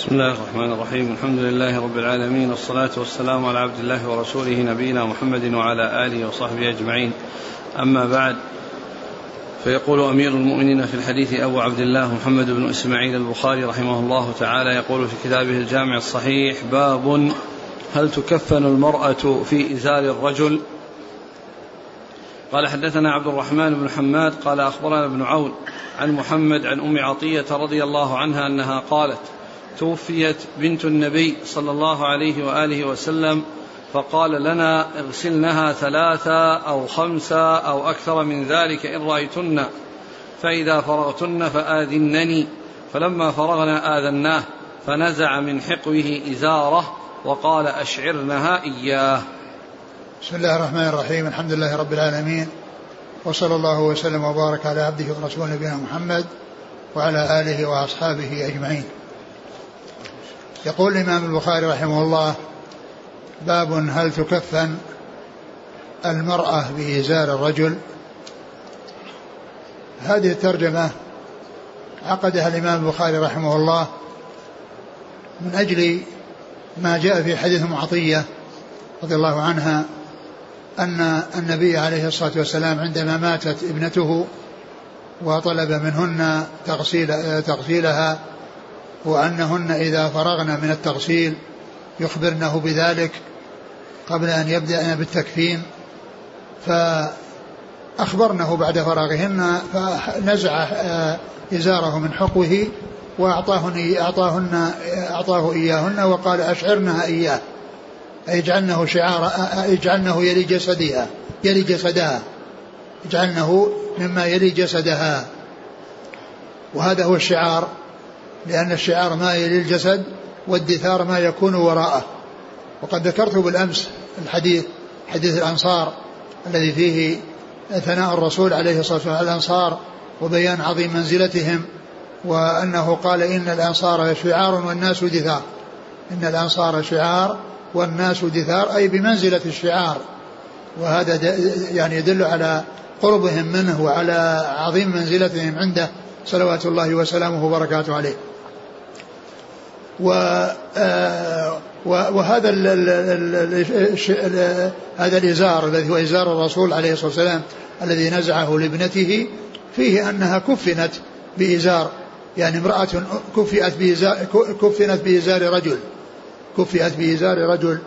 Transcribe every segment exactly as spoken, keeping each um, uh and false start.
بسم الله الرحمن الرحيم. الحمد لله رب العالمين، والصلاة والسلام على عبد الله ورسوله نبينا محمد وعلى آله وصحبه أجمعين. أما بعد، فيقول أمير المؤمنين في الحديث أبو عبد الله محمد بن إسماعيل البخاري رحمه الله تعالى، يقول في كتابه الجامع الصحيح: باب هل تكفن المرأة في إزار الرجل؟ قال: حدثنا عبد الرحمن بن حماد قال أخبرنا ابن عون عن محمد عن أم عطية رضي الله عنها أنها قالت: توفيت بنت النبي صلى الله عليه وآله وسلم، فقال لنا: اغسلنها ثلاثة أو خمسة أو أكثر من ذلك إن رأيتن، فإذا فرغتن فآذنني. فلما فرغنا آذناه، فنزع من حقوه إزاره وقال: أشعرنها إياه. بسم الله الرحمن الرحيم. الحمد لله رب العالمين، وصلى الله وسلم وبارك على عبده ورسوله نبينا محمد وعلى آله وأصحابه أجمعين. يقول الإمام البخاري رحمه الله: باب هل تكفن المرأة بإزار الرجل. هذه الترجمة عقدها الإمام البخاري رحمه الله من أجل ما جاء في حديث أم عطية رضي الله عنها أن النبي عليه الصلاة والسلام عندما ماتت ابنته وطلب منهن تغسيل تغسيلها، وأنهن إذا فرغن من التغسيل يخبرنه بذلك قبل أن يبدأ بالتكفين، فأخبرنه بعد فراغهن، فنزع إزاره من حقوه وأعطاهن أعطاهن أعطاه إياهن وقال: أشعرنها إياه، أي اجعلنه شعار، اجعلنه يلي جسدها يلي جسدها اجعلنه مما يلي جسدها. وهذا هو الشعار، لأن الشعار ما يلي الجسد، والدثار ما يكون وراءه. وقد ذكرت بالأمس الحديث حديث الأنصار الذي فيه ثناء الرسول عليه الصلاة والسلام على الأنصار وبيان عظيم منزلتهم، وأنه قال: إن الأنصار شعار والناس دثار. إن الأنصار شعار والناس دثار، أي بمنزلة الشعار. وهذا يعني يدل على قربهم منه وعلى عظيم منزلتهم عنده صلوات الله وسلامه وبركاته عليه. وهذا هذا الإزار الذي هو إزار الرسول عليه الصلاة والسلام الذي نزعه لابنته، فيه أنها كفنت بإزار، يعني امرأة كفئت بإزار كفنت بإزار رجل كفئت بإزار رجل.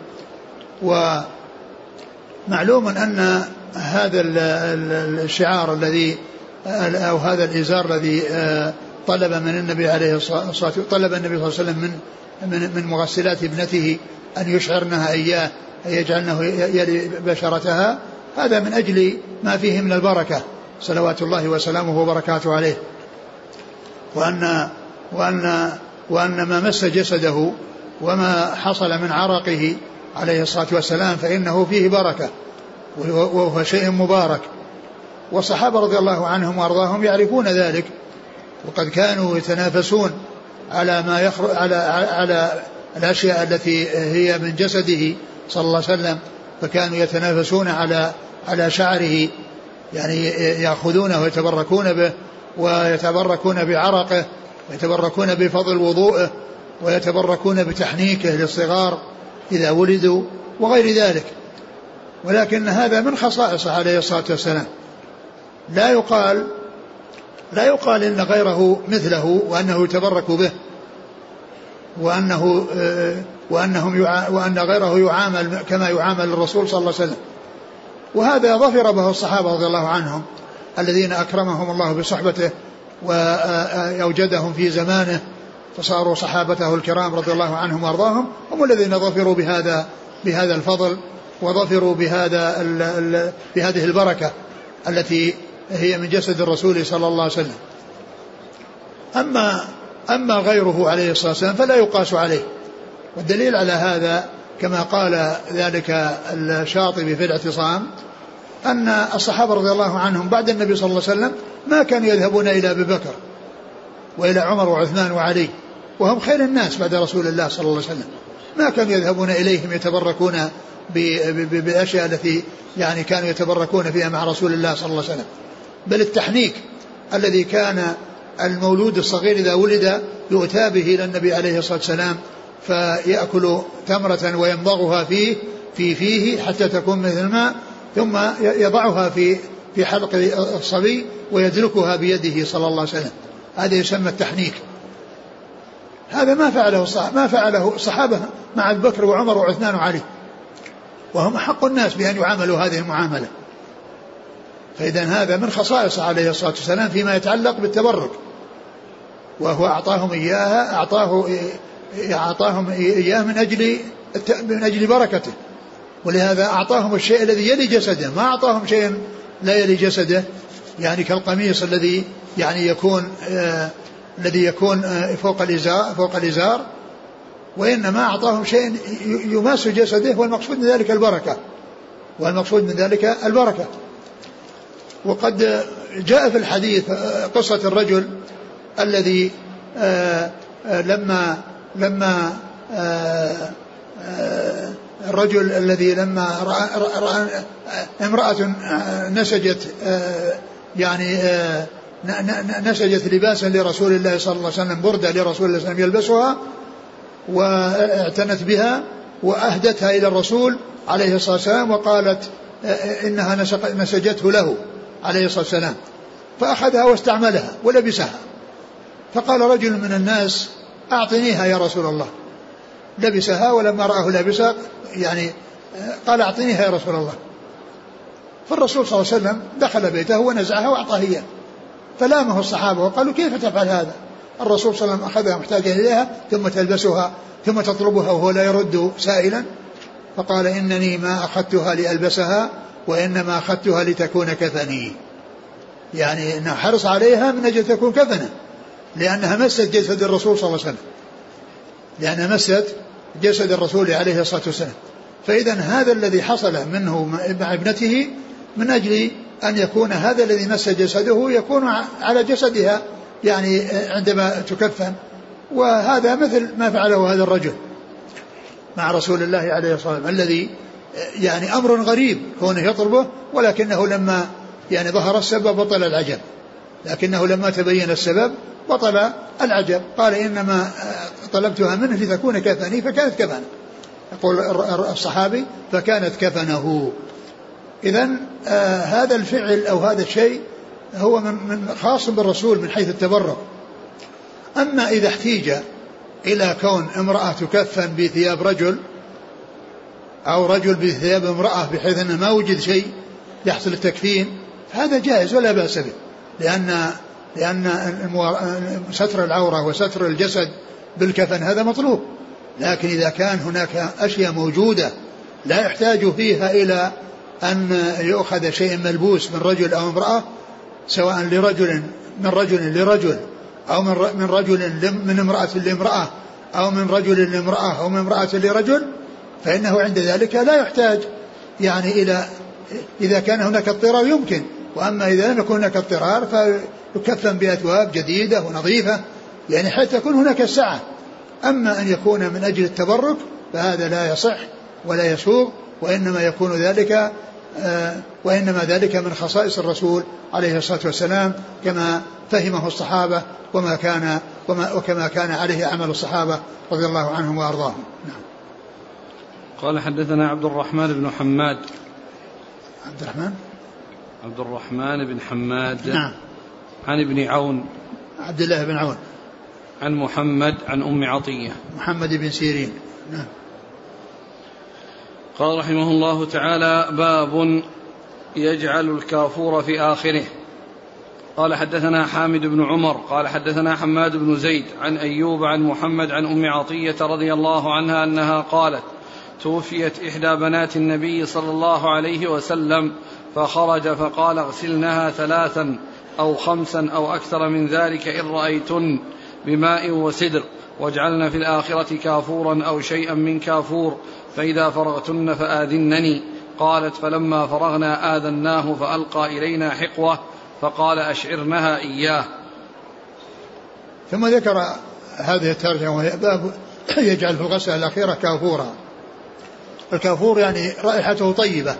ومعلوم أن هذا الشعار الذي أو هذا الإزار الذي طلب من النبي عليه الصلاة والسلام طلب النبي صلى الله عليه وسلم من من من مغسلات ابنته أن يشعرنها إياه، أن يجعلنه يلي بشرتها، هذا من أجل ما فيه من البركة صلوات الله وسلامه وبركاته عليه. وأن وأن وأن ما مس جسده وما حصل من عرقه عليه الصلاة والسلام فإنه فيه بركة وهو شيء مبارك. والصحابة رضي الله عنهم وأرضاهم يعرفون ذلك، وقد كانوا يتنافسون على ما يخرج على على الأشياء التي هي من جسده صلى الله عليه وسلم، فكانوا يتنافسون على على شعره، يعني يأخذونه ويتبركون به ويتبركون بعرقه ويتبركون بفضل وضوءه ويتبركون بتحنيكه للصغار إذا ولدوا وغير ذلك. ولكن هذا من خصائصه عليه الصلاة والسلام، لا يقال لا يقال إن غيره مثله وأنه يتبرك به وأنه وأنهم وأن غيره يعامل كما يعامل الرسول صلى الله عليه وسلم. وهذا ظفر به الصحابة رضي الله عنهم الذين أكرمهم الله بصحبته وأوجدهم في زمانه فصاروا صحابته الكرام رضي الله عنهم وارضاهم، هم الذين ظفروا بهذا بهذا الفضل وظفروا بهذا بهذه البركة التي هي من جسد الرسول صلى الله عليه وسلم. أما أما غيره عليه الصلاة والسلام فلا يقاس عليه. والدليل على هذا كما قال ذلك الشاطبي في الاعتصام أن الصحابة رضي الله عنهم بعد النبي صلى الله عليه وسلم ما كانوا يذهبون إلى أبي بكر وإلى عمر وعثمان وعلي، وهم خير الناس بعد رسول الله صلى الله عليه وسلم، ما كانوا يذهبون إليهم يتبركون بالأشياء التي يعني كانوا يتبركون فيها مع رسول الله صلى الله عليه وسلم. بل التحنيك الذي كان المولود الصغير إذا ولد يؤتى به إلى النبي عليه الصلاة والسلام فيأكل تمرة ويمضغها فيه في فيه حتى تكون مثل الماء، ثم يضعها في في حلق الصبي ويدلكها بيده صلى الله عليه وسلم. هذا يسمى التحنيك. هذا ما فعله ما فعله الصحابة مع أبي بكر وعمر وعثمان وعلي، وهم حق الناس بأن يعاملوا هذه المعاملة. فإذا هذا من خصائص عليه الصلاة والسلام فيما يتعلق بالتبرك، وهو أعطاهم إياها أعطاه أعطاهم إياه من أجل من أجل بركته، ولهذا أعطاهم الشيء الذي يلي جسده، ما أعطاهم شيء لا يلي جسده، يعني كالقميص الذي يعني يكون آه الذي يكون آه فوق الإزار فوق الإزار وإنما أعطاهم شيء يماس جسده، والمقصود من ذلك البركة والمقصود من ذلك البركة. وقد جاء في الحديث قصة الرجل الذي آه آه لما لما آه آه الرجل الذي لما رأى, رأى امرأة نسجت آه يعني آه نسجت لباسا لرسول الله صلى الله عليه وسلم، بردة لرسول الله صلى الله عليه وسلم يلبسها، واعتنت بها وأهدتها إلى الرسول عليه الصلاة والسلام، وقالت إنها نسجته له عليه الصلاة والسلام، فأخذها واستعملها ولبسها. فقال رجل من الناس أعطنيها يا رسول الله، لبسها ولما رآه لابسها يعني قال أعطنيها يا رسول الله. فالرسول صلى الله عليه وسلم دخل بيته ونزعها وأعطاه إياه، فلامه الصحابة وقالوا كيف تفعل هذا؟ الرسول صلى الله عليه وسلم أخذها محتاجا إليها ثم تلبسها ثم تطلبها وهو لا يرد سائلا. فقال إنني ما أخذتها لألبسها وإنما أخذتها لتكون كفني، يعني إنه حرص عليها من أجل تكون كفنا، لأنها مست جسد الرسول صلى الله عليه وسلم لأنها مست جسد الرسول عليه الصلاة والسلام. فإذا هذا الذي حصل منه مع ابنته من أجل أن يكون هذا الذي مس جسده يكون على جسدها يعني عندما تكفن، وهذا مثل ما فعله هذا الرجل مع رسول الله عليه الصلاة والسلام الذي يعني أمر غريب كونه يطلبه، ولكنه لما يعني ظهر السبب بطل العجب، لكنه لما تبين السبب بطل العجب. قال إنما طلبتها منه لتكون كفني فكانت كفنه، يقول الصحابي فكانت كفنه. إذن آه هذا الفعل أو هذا الشيء هو من, من خاص بالرسول من حيث التبرك. أما إذا احتيج إلى كون امرأة تكفن بثياب رجل أو رجل بثياب امرأة بحيث أنه ما وجد شيء يحصل التكفين، هذا جائز ولا بأس به، لأن لأن ستر العورة وستر الجسد بالكفن هذا مطلوب. لكن إذا كان هناك أشياء موجودة لا يحتاج فيها إلى أن يؤخذ شيء ملبوس من رجل أو امرأة، سواء لرجل من رجل لرجل أو من رجل من امرأة لامرأة أو من رجل لامرأة أو من امرأة لرجل، فإنه عند ذلك لا يحتاج يعني إلى، إذا كان هناك اضطرار يمكن، وأما إذا لم يكن هناك اضطرار فيكفن بأثواب جديدة ونظيفة يعني حتى تكون هناك السعة. أما أن يكون من أجل التبرك فهذا لا يصح ولا يسوغ، وإنما يكون ذلك آه وإنما ذلك من خصائص الرسول عليه الصلاة والسلام كما فهمه الصحابة وما كان وما وكما كان عليه عمل الصحابة رضي الله عنهم وأرضاهم. نعم. قال حدثنا عبد الرحمن بن حماد. عبد الرحمن عبد الرحمن بن حماد. نعم. عن ابن عون عبد الله بن عون. عن محمد عن أم عطية محمد بن سيرين. نعم. قال رحمه الله تعالى: باب يجعل الكافور في آخره. قال حدثنا حامد بن عمر قال حدثنا حماد بن زيد عن أيوب عن محمد عن أم عطية رضي الله عنها أنها قالت: توفيت إحدى بنات النبي صلى الله عليه وسلم فخرج فقال: اغسلنها ثلاثا أو خمسا أو أكثر من ذلك إن رأيتن بماء وسدر، واجعلن في الآخرة كافورا أو شيئا من كافور، فإذا فرغتن فآذنني. قالت: فلما فرغنا آذناه فألقى إلينا حقوة فقال: أشعرنها إياه. ثم ذكر هذه الترجمة وهي باب يجعل في الغسلة الأخيرة كافورا. الكافور يعني رائحته طيبة،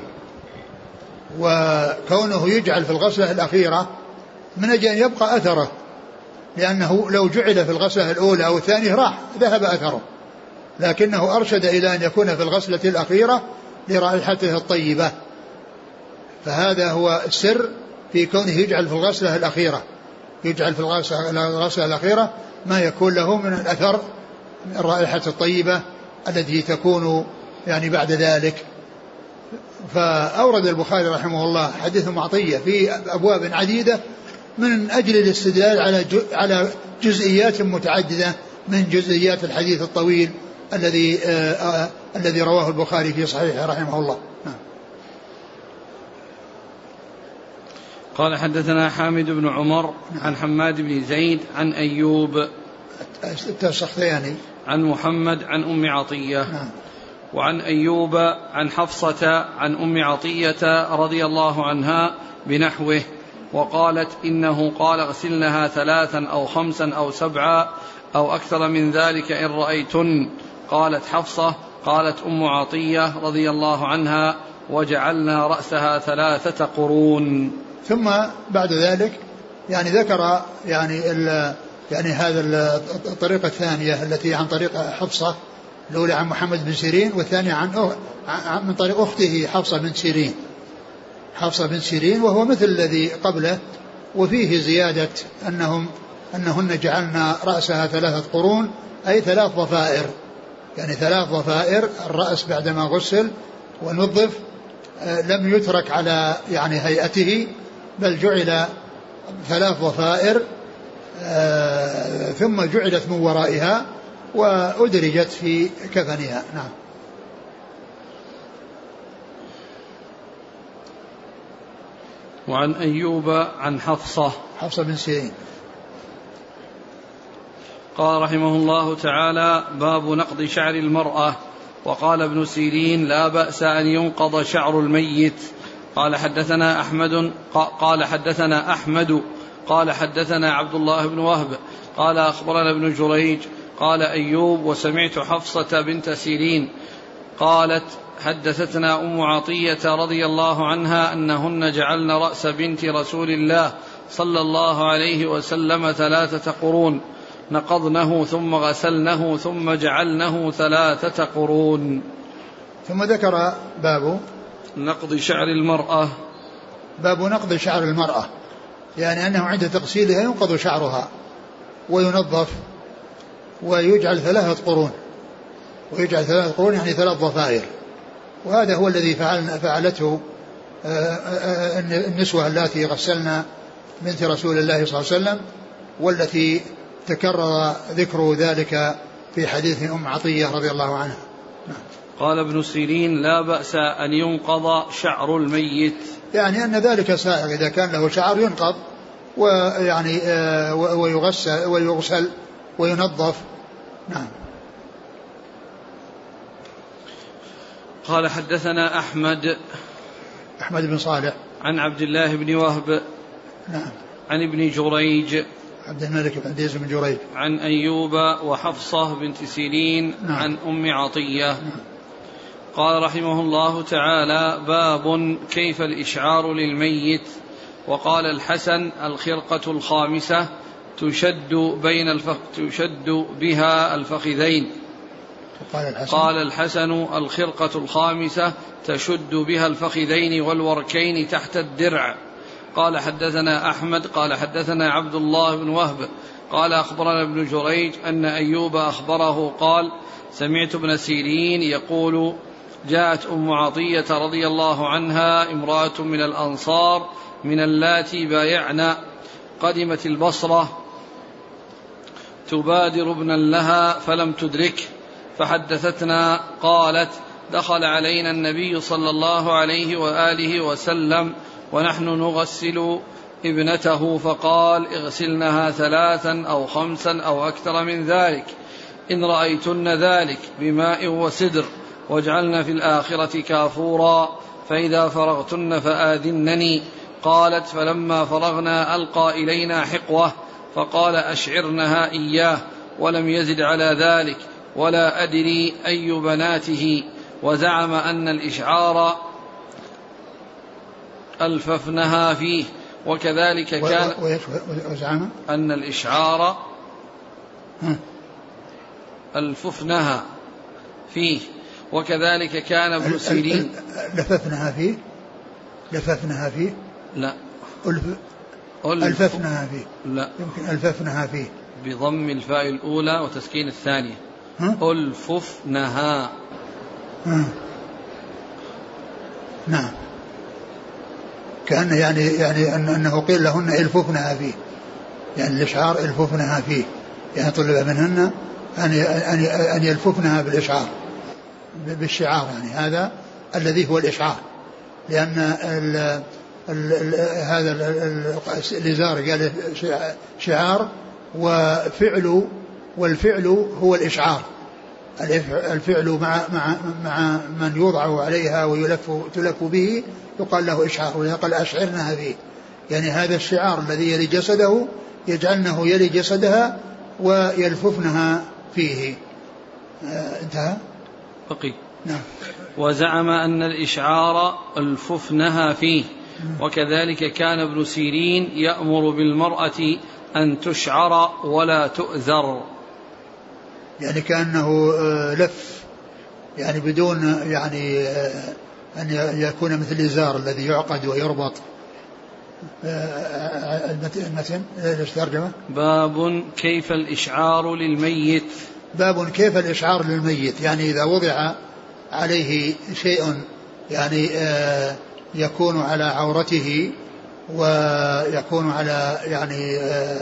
وكونه يجعل في الغسلة الأخيرة من أجل أن يبقى أثره، لأنه لو جعل في الغسلة الأولى أو الثانية راح ذهب أثره، لكنه أرشد إلى أن يكون في الغسلة الأخيرة لرائحته الطيبة. فهذا هو السر في كونه يجعل في الغسلة الأخيرة، يجعل في الغسلة الأخيرة ما يكون له من الأثر الرائحة الطيبة التي تكون يعني بعد ذلك. فأورد البخاري رحمه الله حديث أم عطية في أبواب عديدة من أجل الاستدلال على على جزئيات متعددة من جزئيات الحديث الطويل الذي آآ آآ الذي رواه البخاري في صحيحه رحمه الله. قال حدثنا حامد بن عمر عن حماد بن زيد عن أيوب السختياني عن محمد عن أم عطية وعن أيوب عن حفصة عن أم عطية رضي الله عنها بنحوه، وقالت إنه قال اغسلنها ثلاثا أو خمسا أو سبعا أو أكثر من ذلك إن رأيتن. قالت حفصة قالت أم عطية رضي الله عنها وجعلنا رأسها ثلاثة قرون. ثم بعد ذلك يعني ذكر يعني ال يعني هذا الطريقة الثانية التي عن طريق حفصة، الأولى عن محمد بن سيرين والثانية عن من طريق أخته حفصة بن سيرين حفصة بن سيرين وهو مثل الذي قبله، وفيه زيادة أنهم أنهن جعلنا رأسها ثلاثة قرون أي ثلاث ضفائر، يعني ثلاث ضفائر الرأس بعدما غسل ونظف لم يترك على يعني هيئته بل جعل ثلاث ضفائر ثم جعلت من ورائها وأدرجت في كفنها. نعم. وعن أيوب عن حفصة حفصة بن سيرين قال رحمه الله تعالى باب نقض شعر المرأة. وقال ابن سيرين لا بأس أن ينقض شعر الميت. قال حدثنا أحمد قال حدثنا أحمد قال حدثنا عبد الله بن وهب قال أخبرنا ابن جريج قال أيوب وسمعت حفصة بنت سيرين قالت حدثتنا أم عطية رضي الله عنها أنهن جعلن رأس بنت رسول الله صلى الله عليه وسلم ثلاثة قرون نقضنه ثم غسلنه ثم جعلنه ثلاثة قرون. ثم ذكر باب نقض شعر المرأة. باب نقض شعر المرأة، يعني أنه عند تغسيلها ينقض شعرها وينظف ويجعل ثلاثة قرون ويجعل ثلاثة قرون يعني ثلاث ضفائر، وهذا هو الذي فعل فعلته النسوة التي غسلنا بنت رسول الله صلى الله عليه وسلم، والتي تكرر ذكر ذلك في حديث أم عطية رضي الله عنها. قال ابن سيرين لا بأس أن ينقض شعر الميت، يعني أن ذلك سائغ إذا كان له شعر ينقض ويعني ويغسل ويغسل وينظف. نعم. قال حدثنا أحمد أحمد بن صالح عن عبد الله بن وهب نعم عن ابن جريج عبد الملك بن عبد بن جريج عن أيوب وحفصة بنت سيرين نعم. عن أم عطية نعم. قال رحمه الله تعالى باب كيف الإشعار للميت. وقال الحسن الخرقة الخامسة تشد بين الفخ تشد بها الفخذين. قال الحسن, قال الحسن الخرقة الخامسة تشد بها الفخذين والوركين تحت الدرع. قال حدثنا أحمد قال حدثنا عبد الله بن وهب قال أخبرنا ابن جريج أن أيوب أخبره قال سمعت ابن سيرين يقول جاءت أم عطية رضي الله عنها امرأة من الأنصار من اللاتي بايعن قدمت البصرة تبادر ابنا لها فلم تدركه فحدثتنا قالت دخل علينا النبي صلى الله عليه وآله وسلم ونحن نغسل ابنته فقال اغسلنها ثلاثا أو خمسا أو أكثر من ذلك إن رأيتن ذلك بماء وسدر واجعلن في الآخرة كافورا فإذا فرغتن فآذنني. قالت فلما فرغنا ألقى إلينا حقوة فقال أشعرنها إياه ولم يزد على ذلك ولا أدري أي بناته، وزعم أن الإشعار ألففنها فيه وكذلك كان وزعم أن الإشعار الففنها فيه، وكذلك كان ابن سيرين لففنها فيه لففنها فيه لا ألف ألففنها فيه لا يمكن ألففنها فيه بضم الفاء الأولى وتسكين الثانية ألففنها. نعم كأنه يعني يعني أنه قيل لهن ألففنها فيه، يعني الإشعار ألففنها فيه، يعني طلب منهن أن أن يلففنها بالإشعار بالشعار، يعني هذا الذي هو الإشعار، لأن ال ال ال هذا الإزار قال شعار وفعل، والفعل هو الإشعار، الفعل مع مع مع من يوضع عليها ويلف تلف به يقال له إشعار، ويقال أشعرنها فيه، يعني هذا الشعار الذي يلي جسده يجعلنه يلي جسدها ويلففنها فيه. آه انتهى بقي. نعم. وزعم أن الإشعار الففنها فيه، وكذلك كان ابن سيرين يأمر بالمرأة أن تشعر ولا تؤذر، يعني كأنه لف، يعني بدون يعني أن يكون مثل الإزار الذي يعقد ويربط. المتن ايش ترجمه؟ باب كيف الإشعار للميت. باب كيف الإشعار للميت، يعني إذا وضع عليه شيء يعني يكون على عورته ويكون على يعني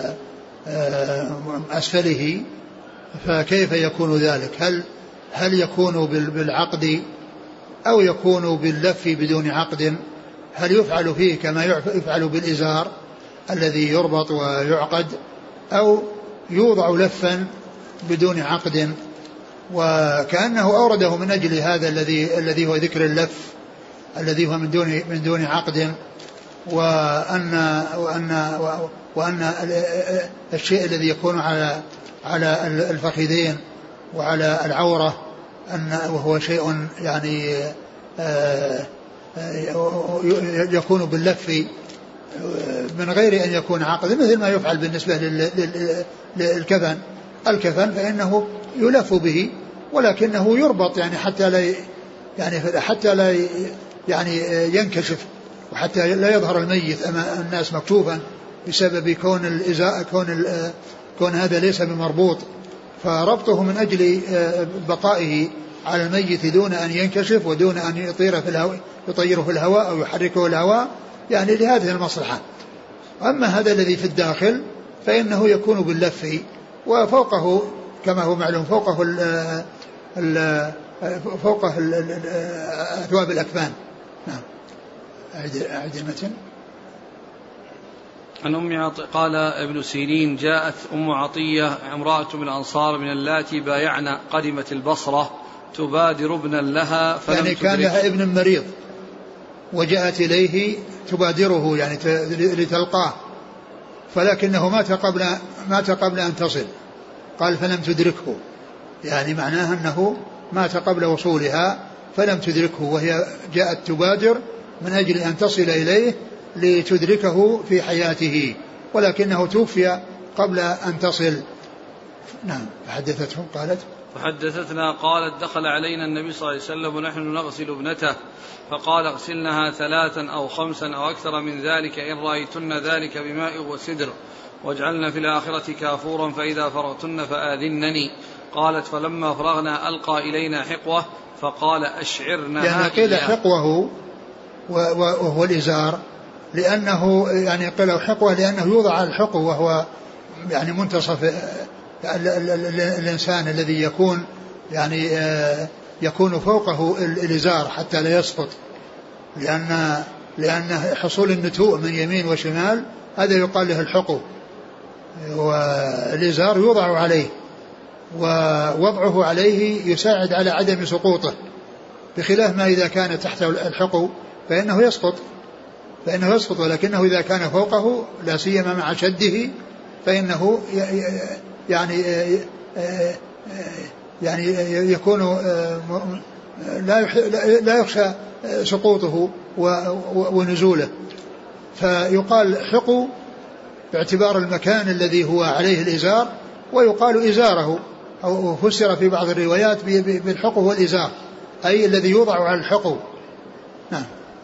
أسفله، فكيف يكون ذلك؟ هل هل يكون بالعقد أو يكون باللف بدون عقد؟ هل يفعل فيه كما يفعل بالإزار الذي يربط ويعقد، أو يوضع لفا بدون عقد؟ وكأنه أورده من أجل هذا الذي الذي هو ذكر اللف الذي هو من دون من دون عقد، وأن وأن وأن الشيء الذي يكون على على الفخذين وعلى العورة أن وهو شيء يعني يكون باللف من غير أن يكون عقد، مثل ما يفعل بالنسبة للكفن. الكفن فإنه يلف به ولكنه يربط، يعني حتى لا يعني حتى لا يعني ينكشف، وحتى لا يظهر الميت أمام الناس مكشوفا بسبب كون الإزاء كون كون هذا ليس بمربوط، فربطه من أجل بقائه على الميت دون أن ينكشف ودون أن يطير في الهواء يطيره في الهواء أو يحركه الهواء، يعني لهذه المصلحة. أما هذا الذي في الداخل فإنه يكون باللف، وفوقه كما هو معلوم فوقه ال ال فوقه أثواب الأكفان. نعم. أعد المتن. عن أم عطية قال ابن سيرين: جاءت أم عطية امرأة من الأنصار من اللاتي بايعنا قدمت البصرة تبادر ابنا لها فلم يعني كان لها ابن مريض وجاءت إليه تبادره يعني لتلقاه، فلكنه مات قبل مات قبل أن تصل، قال فلم تدركه، يعني معناه أنه مات قبل وصولها فلم تدركه، وهي جاءت تبادر من أجل أن تصل إليه لتدركه في حياته، ولكنه توفي قبل أن تصل. نعم. فحدثتهم قالت فحدثتنا قالت: دخل علينا النبي صلى الله عليه وسلم ونحن نغسل ابنته، فقال: اغسلنها ثلاثا أو خمسا أو أكثر من ذلك إن رأيتن ذلك بماء وسدر، واجعلن في الآخرة كافورا، فإذا فرغتن فآذنني. قالت: فلما فرغنا ألقى إلينا حقوة فقال: أشعرنها. يعني قيل حقوه وهو الإزار، لأنه يعني قيل حقوة لأنه يوضع على الحقو وهو يعني منتصف الإنسان الذي يكون يعني يكون فوقه الإزار حتى لا يسقط، لأن لأن حصول النتوء من يمين وشمال هذا يقال له الحقو، والإزار يوضع عليه، ووضعه عليه يساعد على عدم سقوطه، بخلاف ما إذا كان تحت الحقو فإنه يسقط فإنه يسقط ولكنه إذا كان فوقه لا سيما مع شده فإنه يعني يعني يكون لا لا يخشى سقوطه ونزوله، فيقال حقوا باعتبار المكان الذي هو عليه الإزار، ويقال إزاره، أو فسر في بعض الروايات بالحقو والإزار أي الذي يوضع على الحقو. نعم.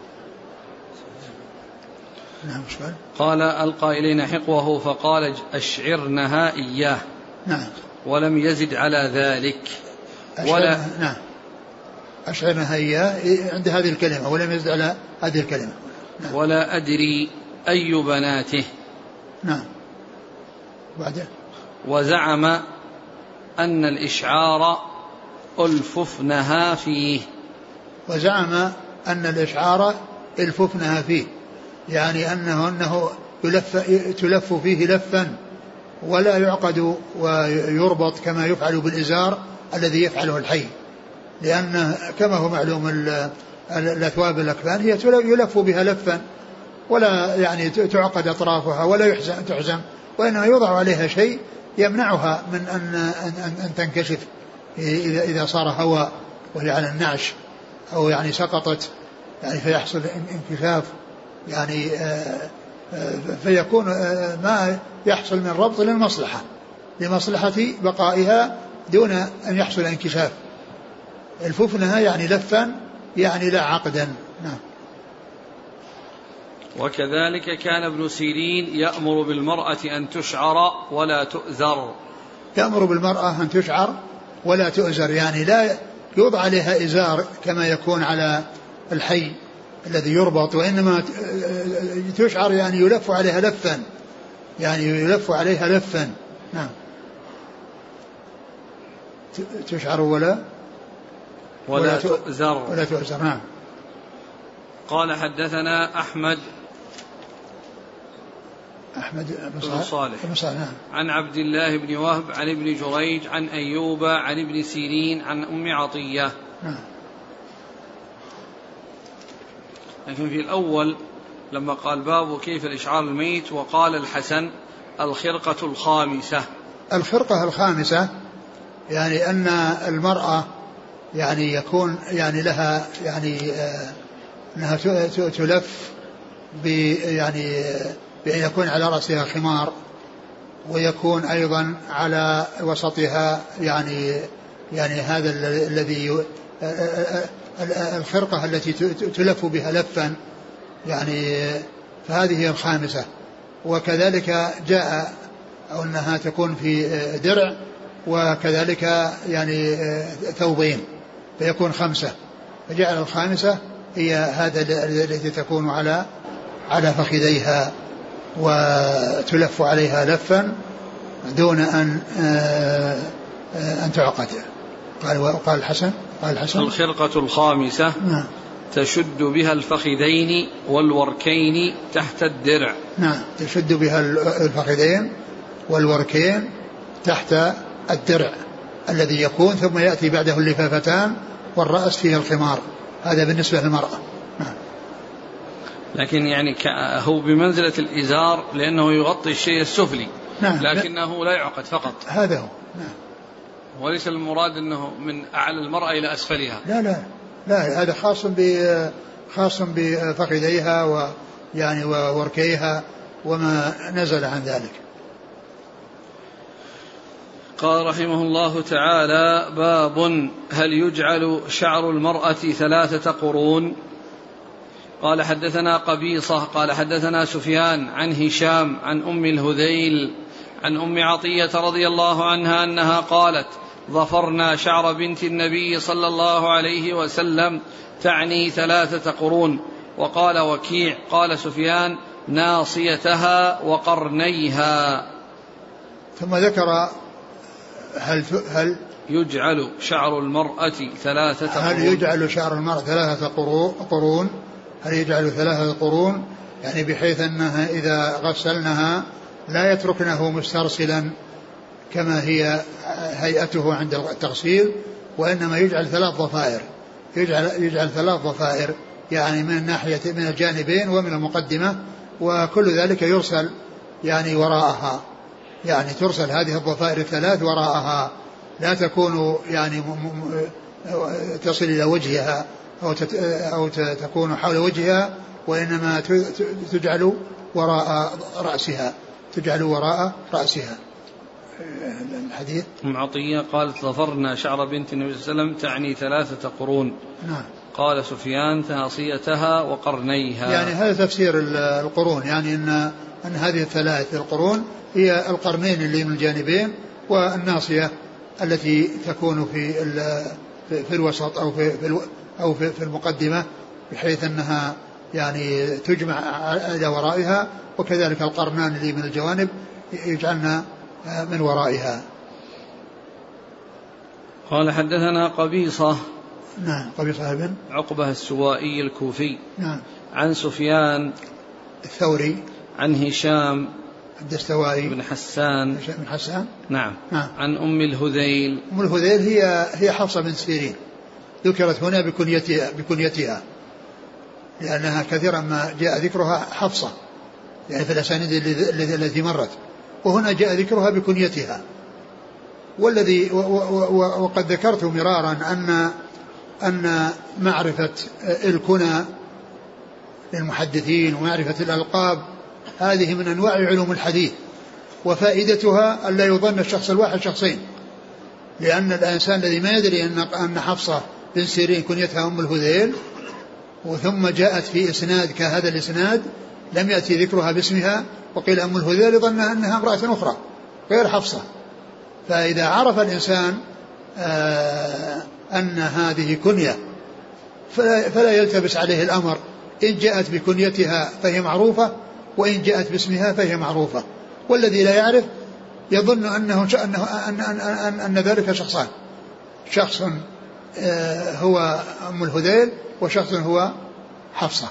نعم. قال ألقى إلينا حقوه فقال أشعرنها إياه. نعم. ولم يزد على ذلك. ولا نعم. أشعرنها إياه عند هذه الكلمة ولم يزد على هذه الكلمة. نعم. ولا أدري أي بناته. نعم. بعده. وزعم أن الإشعار ألففنها فيه. وزعم أن الإشعار ألففنها فيه، يعني أنه, أنه يلف, تلف فيه لفا ولا يعقد ويربط كما يفعل بالإزار الذي يفعله الحي، لأن كما هو معلوم الأثواب الأكفان هي يلف بها لفا ولا يعني تعقد أطرافها ولا يحزم تحزم، وإنما يوضع عليها شيء يمنعها من أن, أن, أن تنكشف إذا, إذا صار هواء وهي على النعش أو يعني سقطت يعني فيحصل انكشاف يعني فيكون ما يحصل من ربط للمصلحة لمصلحة بقائها دون أن يحصل انكشاف. الففنها يعني لفا يعني لا عقدا. نعم. وكذلك كان ابن سيرين يأمر بالمرأة أن تشعر ولا تؤزر. يأمر بالمرأة أن تشعر ولا تؤزر، يعني لا يوضع عليها إزار كما يكون على الحي الذي يربط، وإنما تشعر يعني يلف عليها لفا، يعني يلف عليها لفا. نعم. تشعر ولا ولا, ولا تؤزر ولا تؤزر. نعم. قال حدثنا أحمد أحمد بن صالح نعم. عن عبد الله بن وهب عن ابن جريج عن أيوب عن ابن سيرين عن أم عطية. نعم. لكن في الأول لما قال باب كيف الإشعار الميت وقال الحسن الخرقة الخامسة. الخرقة الخامسة يعني أن المرأة يعني يكون يعني لها يعني آه أنها تلف يعني بأن يكون على رأسها خمار، ويكون أيضا على وسطها يعني يعني هذا الذي الخرقة التي تلف بها لفا يعني، فهذه هي الخامسة. وكذلك جاء أو أنها تكون في درع، وكذلك يعني ثوبين فيكون خمسة، فجعل الخامسة هي هذا التي تكون على على فخذيها وتلف عليها لفا دون أن أن تعقد. قال وقال الحسن قال الحسن الخرقة الخامسة نعم تشد بها الفخذين والوركين تحت الدرع. نعم تشد بها الفخذين والوركين تحت الدرع الذي يكون، ثم يأتي بعده اللفافتان والرأس فيه الخمار. هذا بالنسبة للمرأة. نعم. لكن يعني هو بمنزلة الإزار لأنه يغطي الشيء السفلي. نعم. لكنه لا يعقد فقط. هذا هو. نعم. وليس المراد أنه من أعلى المرأة إلى أسفلها. لا لا لا هذا خاص ب خاص بفخذيها ويعني ووركيها وما نزل عن ذلك. قال رحمه الله تعالى باب هل يجعل شعر المرأة ثلاثة قرون. قال حدثنا قبيصة قال حدثنا سفيان عن هشام عن أم الهذيل عن أم عطية رضي الله عنها أنها قالت ظفرنا شعر بنت النبي صلى الله عليه وسلم تعني ثلاثة قرون. وقال وكيع قال سفيان ناصيتها وقرنيها. ثم ذكر هل هل يجعل شعر المرأة ثلاثة قرون. هل يجعل شعر المرأة ثلاثة قرون هل يجعل ثلاثة قرون يعني بحيث أنها إذا غسلنها لا يتركنه مسترسلا كما هي هيئته عند التغسيل، وإنما يجعل ثلاث ضفائر يجعل, يجعل ثلاث ضفائر يعني من الناحية من الجانبين ومن المقدمة، وكل ذلك يرسل يعني وراءها، يعني ترسل هذه الضفائر الثلاث وراءها، لا تكون يعني م م تصل إلى وجهها أو, أو تكون حول وجهها وإنما تجعل وراء رأسها تجعل وراء رأسها. الحديث أم عطية قالت ظفرنا شعر بنت النبي صلى الله عليه وسلم تعني ثلاثة قرون. نعم. قال سفيان ناصيتها وقرنيها. يعني هذا تفسير القرون، يعني أن أن هذه الثلاث القرون هي القرنين اللي من الجانبين والناصية التي تكون في في الوسط أو في أو في المقدمة، بحيث أنها يعني تجمع إلى ورائها، وكذلك القرنان اللي من الجوانب يجعلنا من ورائها. قال حدثنا قبيصة. نعم. قبيصة بن عقبة السوائي الكوفي. نعم. عن سفيان الثوري عن هشام الدستوائي بن حسان بن حسان. نعم. نعم. عن أم الهذيل. أم الهذيل هي هي حفصة بن سيرين، ذكرت هنا بكنيتها بكنيتها لأنها كثيرا ما جاء ذكرها حفصة يعني في الأسانيد التي مرت، وهنا جاء ذكرها بكنيتها. والذي وقد ذكرت مرارا أن أن معرفة الكنى للمحدثين ومعرفة الألقاب هذه من أنواع علوم الحديث، وفائدتها أن لا يظن الشخص الواحد شخصين، لأن الإنسان الذي ما يدري أن أن حفصة بن سيرين كنيتها أم الهذيل وثم جاءت في إسناد كهذا الإسناد لم يأتي ذكرها باسمها وقيل أم الهذيل ظن أنها امرأة أخرى غير حفصة. فإذا عرف الإنسان آه أن هذه كنية فلا, فلا يلتبس عليه الأمر، إن جاءت بكنيتها فهي معروفة وإن جاءت باسمها فهي معروفة. والذي لا يعرف يظن أنه أنه أن, أن, أن, أن ذلك شخصان، شخص آه هو أم الهذيل وشخص هو حفصة.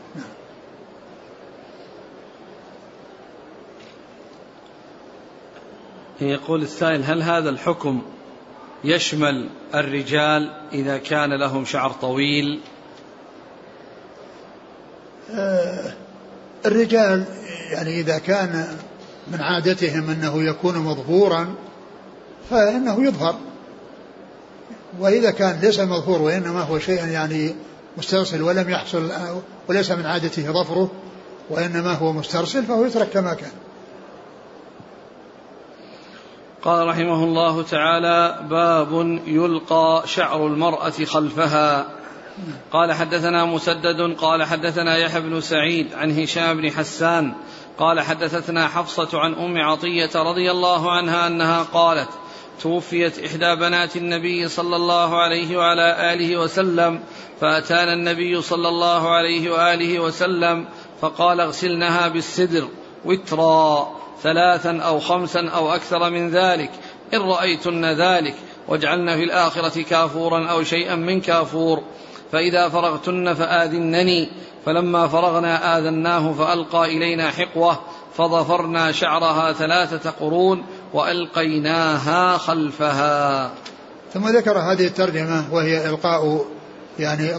يقول السائل هل هذا الحكم يشمل الرجال إذا كان لهم شعر طويل؟ آه الرجال يعني إذا كان من عادتهم أنه يكون مظهورا فإنه يظهر، وإذا كان ليس مظهور وإنما هو شيء يعني مسترسل ولم يحصل وليس من عادته ظفره وإنما هو مسترسل فهو يترك كما كان. قال رحمه الله تعالى باب يلقى شعر المرأة خلفها. قال حدثنا مسدد قال حدثنا يحيى بن سعيد عن هشام بن حسان قال حدثتنا حفصة عن أم عطية رضي الله عنها أنها قالت توفيت إحدى بنات النبي صلى الله عليه وعلى آله وسلم فأتانا النبي صلى الله عليه وآله وسلم فقال اغسلنها بالسدر وترا ثلاثا أو خمسا أو أكثر من ذلك إن رأيتن ذلك، واجعلن في الآخرة كافورا أو شيئا من كافور، فإذا فرغتن فآذنني. فلما فرغنا آذناه فألقى إلينا حقوة فضفرنا شعرها ثلاثة قرون وألقيناها خلفها. ثم ذكر هذه الترجمة وهي إلقاء يعني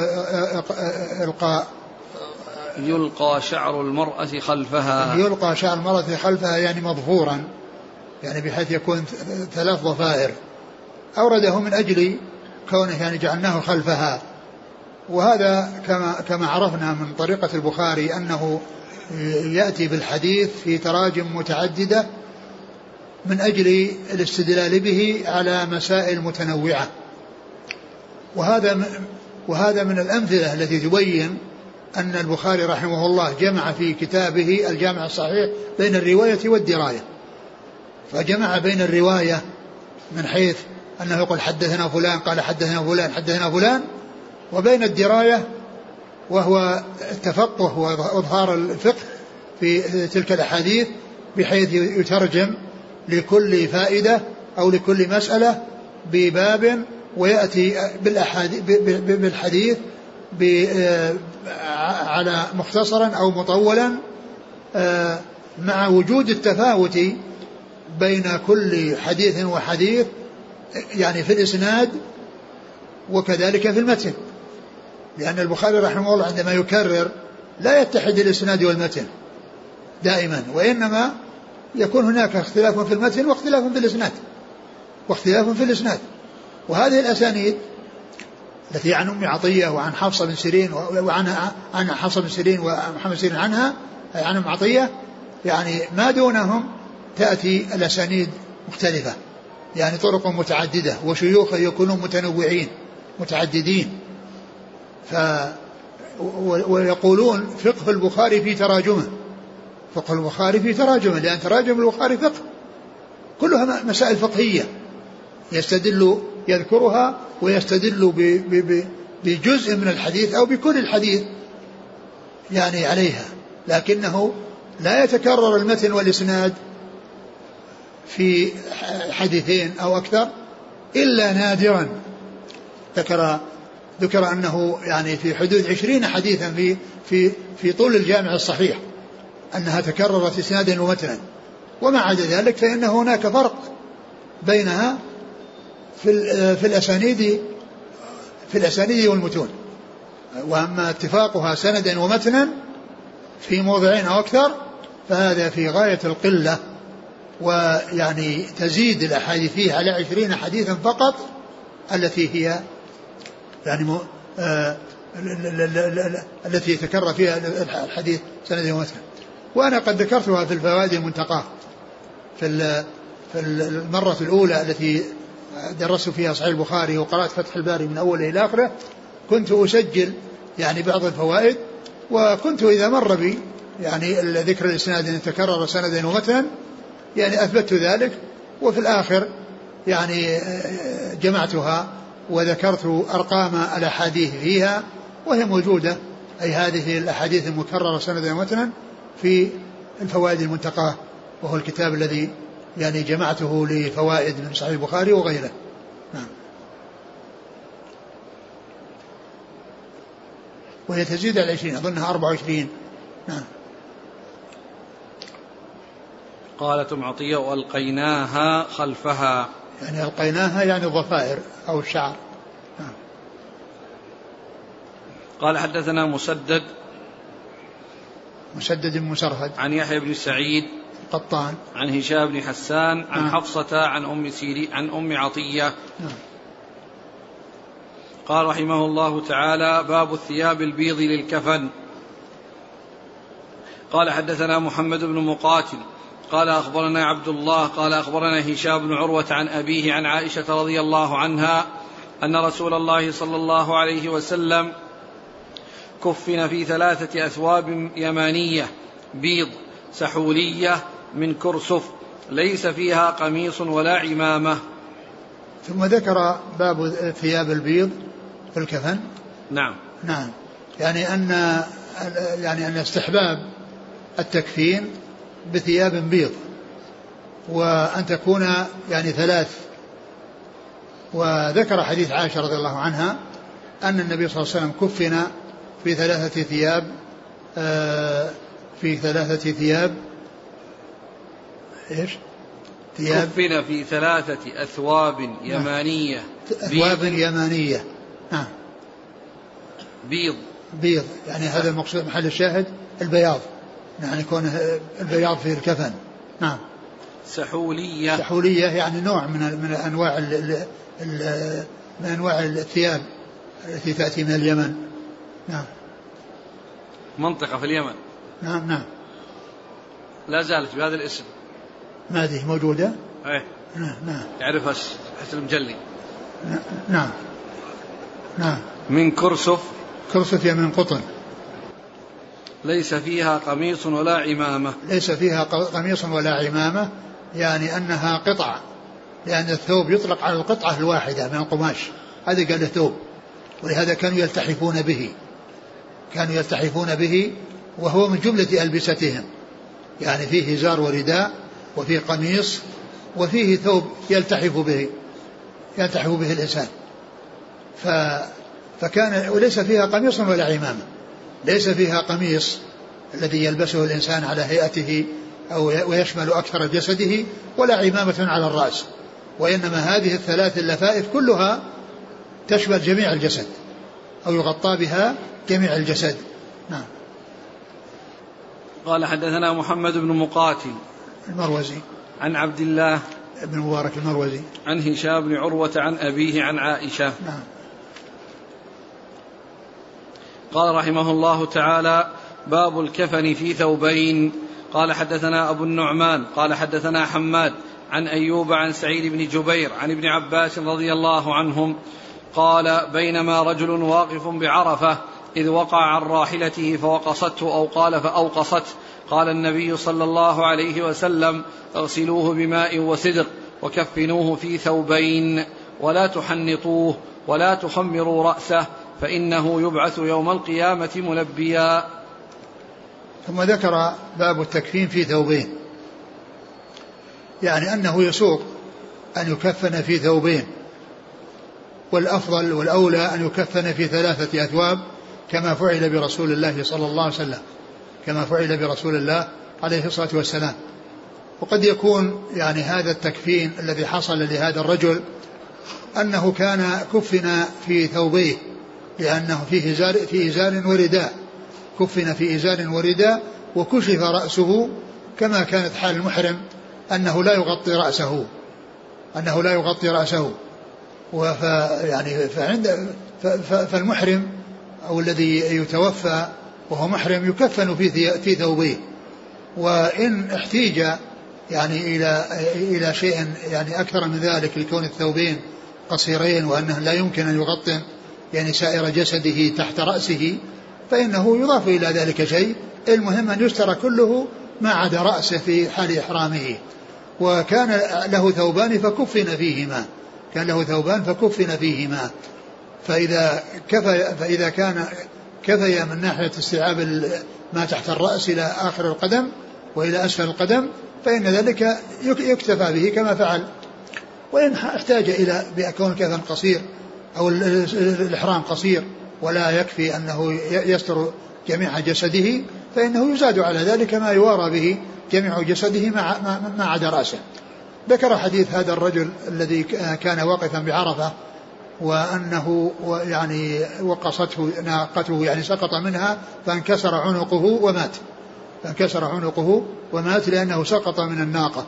إلقاء يلقى شعر المرأة خلفها، يلقى شعر المرأة خلفها يعني مظهورا، يعني بحيث يكون ثلاث ضفائر. أورده من أجل كونه يعني جعلناه خلفها، وهذا كما كما عرفنا من طريقة البخاري أنه يأتي بالحديث في تراجم متعددة من أجل الاستدلال به على مسائل متنوعة، وهذا وهذا من الأمثلة التي تبين أن البخاري رحمه الله جمع في كتابه الجامع الصحيح بين الرواية والدراية، فجمع بين الرواية من حيث أنه يقول حدثنا فلان قال حدثنا فلان حدثنا فلان، وبين الدراية وهو التفقه وإظهار الفقه في تلك الأحاديث بحيث يترجم لكل فائدة أو لكل مسألة بباب ويأتي بالحديث على مختصرا أو مطولا مع وجود التفاوت بين كل حديث وحديث يعني في الإسناد وكذلك في المتن، لأن البخاري رحمه الله عندما يكرر لا يتحد الإسناد والمتن دائما، وإنما يكون هناك اختلاف في المتن واختلاف في الإسناد واختلاف في الإسناد. وهذه الأسانيد التي عن أم عطية وعن حفصة بن سيرين وعن عن حفصة بن سيرين ومحمد سيرين عنها عن أم عطية، يعني ما دونهم تأتي الأسانيد مختلفة، يعني طرق متعددة وشيوخ يكونون متنوعين متعددين. ف ويقولون فقه البخاري في تراجمه، فقه البخاري في تراجمه، لأن تراجم البخاري فقه كلها مسائل فقهية يستدل يذكرها ويستدل بجزء من الحديث أو بكل الحديث يعني عليها، لكنه لا يتكرر المتن والإسناد في حديثين أو أكثر إلا نادرا. ذكر ذكر أنه يعني في حدود عشرين حديثا في في في طول الجامع الصحيح أنها تكررت إسنادا ومتنا، وما عدا ذلك فإن هناك فرق بينها في في الأسانيد في الأسانيد والمتون، وأما اتفاقها سندا ومتنا في موضعين أو أكثر فهذا في غاية القلة، ويعني تزيد الأحاديث فيها على عشرين حديثا فقط التي هي يعني آه التي يتكرر فيها الحديث سندا ومتنا. وأنا قد ذكرتها في الفوائد المنتقاة في في المرة الأولى التي درست فيها صحيح البخاري وقرأت فتح الباري من أوله إلى آخره، كنت أسجل يعني بعض الفوائد، وكنت إذا مر بي يعني ذكر الإسناد أن تكرر سندا ومتنا يعني أثبت ذلك، وفي الآخر يعني جمعتها وذكرت أرقام الأحاديث فيها وهي موجودة، أي هذه الأحاديث المكررة سندا ومتنا في الفوائد المنتقاة، وهو الكتاب الذي يعني جمعته لفوائد من صحيح البخاري وغيره. نعم. وهي تزيد على عشرين، أظنها أربعة وعشرين. نعم. قالت أم عطية وألقيناها خلفها، يعني ألقيناها يعني الضفائر أو الشعر. نعم. قال حدثنا مسدد مسدد بن مسرهد عن يحيى بن سعيد قطان عن هشام بن حسان عن نعم. حفصة عن أم سيرين عن أم عطية. نعم. قال رحمه الله تعالى: باب الثياب البيض للكفن. قال حدثنا محمد بن مقاتل قال أخبرنا عبد الله قال أخبرنا هشام بن عروة عن أبيه عن عائشة رضي الله عنها أن رسول الله صلى الله عليه وسلم كفن في ثلاثة أثواب يمانية بيض سحولية من كرسف ليس فيها قميص ولا عمامة. ثم ذكر باب الثياب البيض في الكفن. نعم. نعم. يعني أن يعني أن استحباب التكفين بثياب بيض، وأن تكون يعني ثلاث. وذكر حديث عائشة رضي الله عنها أن النبي صلى الله عليه وسلم كفن في ثلاثة ثياب في ثلاثة ثياب إيش؟ ثياب كفن في ثلاثة أثواب يمانية أثواب يمانية. نعم. بيض بيض يعني هذا المقصود محل الشاهد البياض، يعني يكون البياض في الكفن. نعم. سحولية سحولية يعني نوع من من أنواع ال ال من أنواع الثياب التي تأتي من اليمن. نعم. منطقة في اليمن. نعم. نعم. لا زالت بهذا الاسم. ما هذه موجودة؟ ايه. نعم. نعم. يعرفها حسن المجلي. نعم. نعم. من كرسف. كرسف من قطن. ليس فيها قميص ولا عمامة. ليس فيها قميص ولا عمامة، يعني أنها قطعة، لأن الثوب يطلق على القطعة الواحدة من القماش، هذا قال ثوب، ولهذا كانوا يلتحفون به كانوا يلتحفون به وهو من جملة ألبستهم، يعني فيه إزار ورداء وفيه قميص وفيه ثوب يلتحف به يلتحف به الإنسان. ف فكان وليس فيها قميص ولا عمامة، ليس فيها قميص الذي يلبسه الإنسان على هيئته أو ويشمل أكثر جسده، ولا عمامة على الرأس، وإنما هذه الثلاث اللفائف كلها تشمل جميع الجسد أو يغطى بها جميع الجسد. نعم. قال حدثنا محمد بن مقاتل المروزي عن عبد الله بن مبارك المروزي عن هشام بن عروة عن أبيه عن عائشة. نعم. قال رحمه الله تعالى: باب الكفن في ثوبين. قال حدثنا أبو النعمان قال حدثنا حماد عن أيوب عن سعيد بن جبير عن ابن عباس رضي الله عنهم قال: بينما رجل واقف بعرفة إذ وقع عن راحلته فوقصته أو قال فأوقصته، قال النبي صلى الله عليه وسلم: اغسلوه بماء وسدر وكفنوه في ثوبين ولا تحنطوه ولا تخمروا رأسه فإنه يبعث يوم القيامة ملبيا. ثم ذكر باب التكفين في ثوبين، يعني أنه يسوق أن يكفن في ثوبين، والأفضل والأولى أن يكفن في ثلاثة أثواب كما فعل برسول الله صلى الله عليه وسلم كما فعل برسول الله عليه الصلاة والسلام. وقد يكون يعني هذا التكفين الذي حصل لهذا الرجل أنه كان كفن في ثوبيه، لأنه فيه إزار, في إزار ورداء، كفن في إزار ورداء وكشف رأسه كما كانت حال المحرم أنه لا يغطي رأسه أنه لا يغطي رأسه وف يعني فعند فالمحرم أو الذي يتوفى وهو محرم يكفن في في ثوبيه. وإن احتيج يعني إلى إلى شيء يعني أكثر من ذلك لكون الثوبين قصيرين وأنه لا يمكن أن يغطي يعني سائر جسده تحت رأسه فإنه يضاف إلى ذلك شيء، المهم أن يستر كله ما عدا رأسه في حال إحرامه. وكان له ثوبان فكفن فيهما كان له ثوبان فكفن فيهما فإذا كفى فإذا كان كفي من ناحية استيعاب ما تحت الرأس إلى آخر القدم وإلى أسفل القدم فإن ذلك يكتفى به كما فعل. وإن احتاج إلى بأكون كفن قصير أو الإحرام قصير ولا يكفي أنه يستر جميع جسده فإنه يزاد على ذلك ما يوارى به جميع جسده ما عدا رأسه. ذكر حديث هذا الرجل الذي كان واقفا بعرفة وأنه يعني وقصته ناقته يعني سقط منها فانكسر عنقه ومات فانكسر عنقه ومات لأنه سقط من الناقة.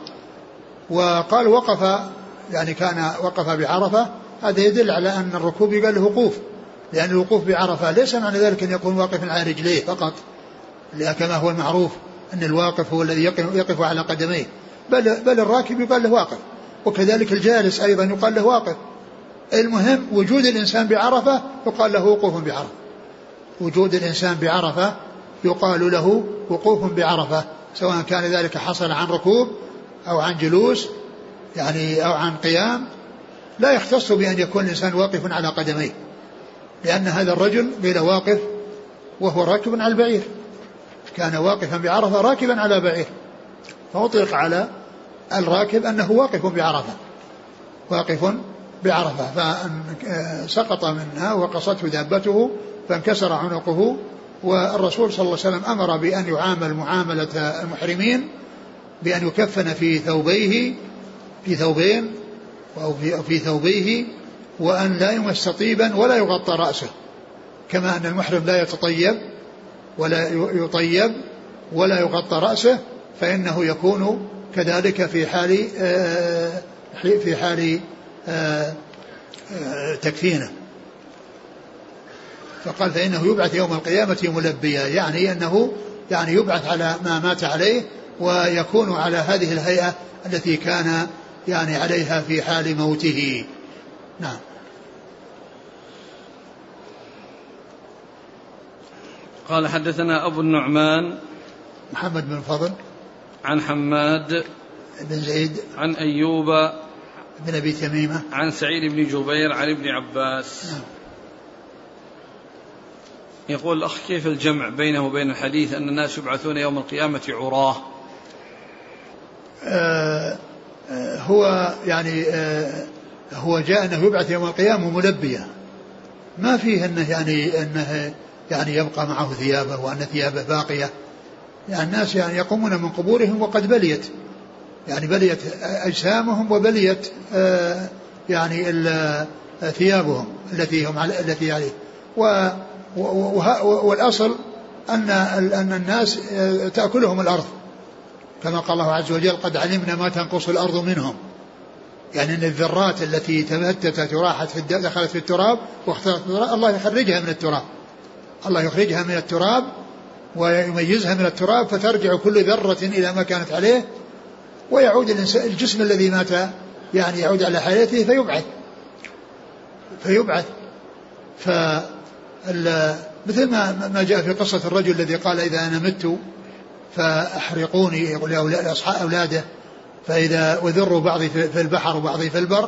وقال وقف يعني كان وقف بعرفة، هذا يدل على أن الركوب يقال له وقوف، لأن الوقوف بعرفة ليس معنى ذلك أن يكون واقف على رجليه فقط كما هو المعروف أن الواقف هو الذي يقف على قدميه، بل, بل الراكب يقال له واقف، وكذلك الجالس أيضا يقال له واقف. المهم وجود الإنسان بعرفة يقال له وقوف بعرفة، وجود الإنسان بعرفة يقال له وقوف بعرفة، سواء كان ذلك حصل عن ركوب أو عن جلوس يعني أو عن قيام، لا يختص بأن يكون الإنسان واقف على قدميه، لأن هذا الرجل قيل واقف وهو راكب على البعير، كان واقفا بعرفة راكبا على بعير، فأطلق على الراكب أنه واقف بعرفة واقف بعرفة فسقط منها وقصته دابته فانكسر عنقه. والرسول صلى الله عليه وسلم أمر بأن يعامل معاملة المحرمين بأن يكفن في ثوبيه في ثوبين أو في, في ثوبيه، وأن لا يمس طيبا ولا يغطى رأسه، كما أن المحرم لا يتطيب ولا يطيب ولا يغطى رأسه، فإنه يكون كذلك في حال في حال تكفينه. فقال فإنه يبعث يوم القيامة ملبيا، يعني أنه يعني يبعث على ما مات عليه ويكون على هذه الهيئة التي كان يعني عليها في حال موته. نعم. قال حدثنا أبو النعمان محمد بن فضل عن حماد بن زيد عن أيوب بن أبي تميمة عن سعيد بن جبير عن ابن عباس. نعم. يقول الأخ كيف الجمع بينه وبين الحديث أن الناس يبعثون يوم القيامة عراه؟ آه آه هو يعني آه هو جاء أنه يبعث يوم القيامة ملبيا، ما فيه أنه يعني أنه يعني يبقى معه ثيابه وأن ثيابه باقية، يعني الناس يعني يقومون من قبورهم وقد بليت يعني بليت أجسامهم وبليت آه يعني ثيابهم التي هم على التي عليه. والأصل أن أن الناس تأكلهم الأرض، كما قال الله عز وجل قد علمنا ما تنقص الأرض منهم، يعني أن الذرات التي تفتتت وراحت في دخلت في التراب واختلطت بالتراب الله يخرجها من التراب، الله يخرجها من التراب ويميزها من التراب فترجع كل ذرة إلى ما كانت عليه، ويعود الجسم الذي مات يعني يعود على حالته فيبعث فيبعث فمثل ما ما جاء في قصة الرجل الذي قال إذا أنا مت فأحرقوني، يقول لأصحاب أولاده، فإذا وذروا بعضي في البحر وبعضي في البر،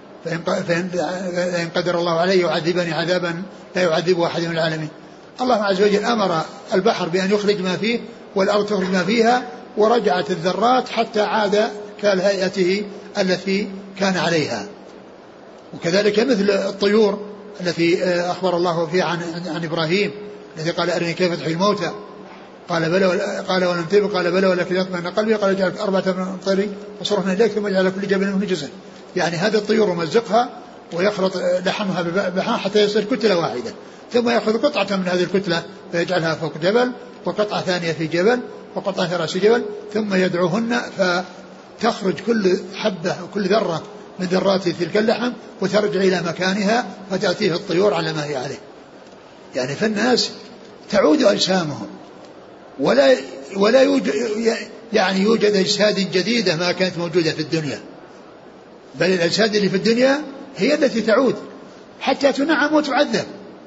فإن قدر الله علي يعذبني عذابا لا يعذبه أحد من العالمين. الله عز وجل أمر البحر بأن يخرج ما فيه والأرض تخرج ما فيها، ورجعت الذرات حتى عاد كالهيئته التي كان عليها. وكذلك مثل الطيور التي أخبر الله فيها عن, عن إبراهيم الذي قال أرني كيف تحيي الموتى، قال بلى قال ولم تبق قال بلى ولكن يطمئن قلبي، قال اجعل أربعة من طير فصرفنا إليك ثم اجعل كل جبل منه جزء. يعني هذه الطيور ومزقها ويخلط لحمها ببحان حتى يصير كتلة واحدة، ثم يأخذ قطعة من هذه الكتلة فيجعلها فوق جبل، وقطعة ثانية في جبل، وقطعة في رأس جبل، ثم يدعوهن فتخرج كل حبة وكل ذرة من ذرات تلك اللحم وترجع إلى مكانها فتأتيه الطيور على ما هي عليه. يعني فالناس تعود أجسامهم ولا ولا يوجد يعني يوجد أجساد جديدة ما كانت موجودة في الدنيا، بل الأجساد اللي في الدنيا هي التي تعود حتى تنعم وتعذب،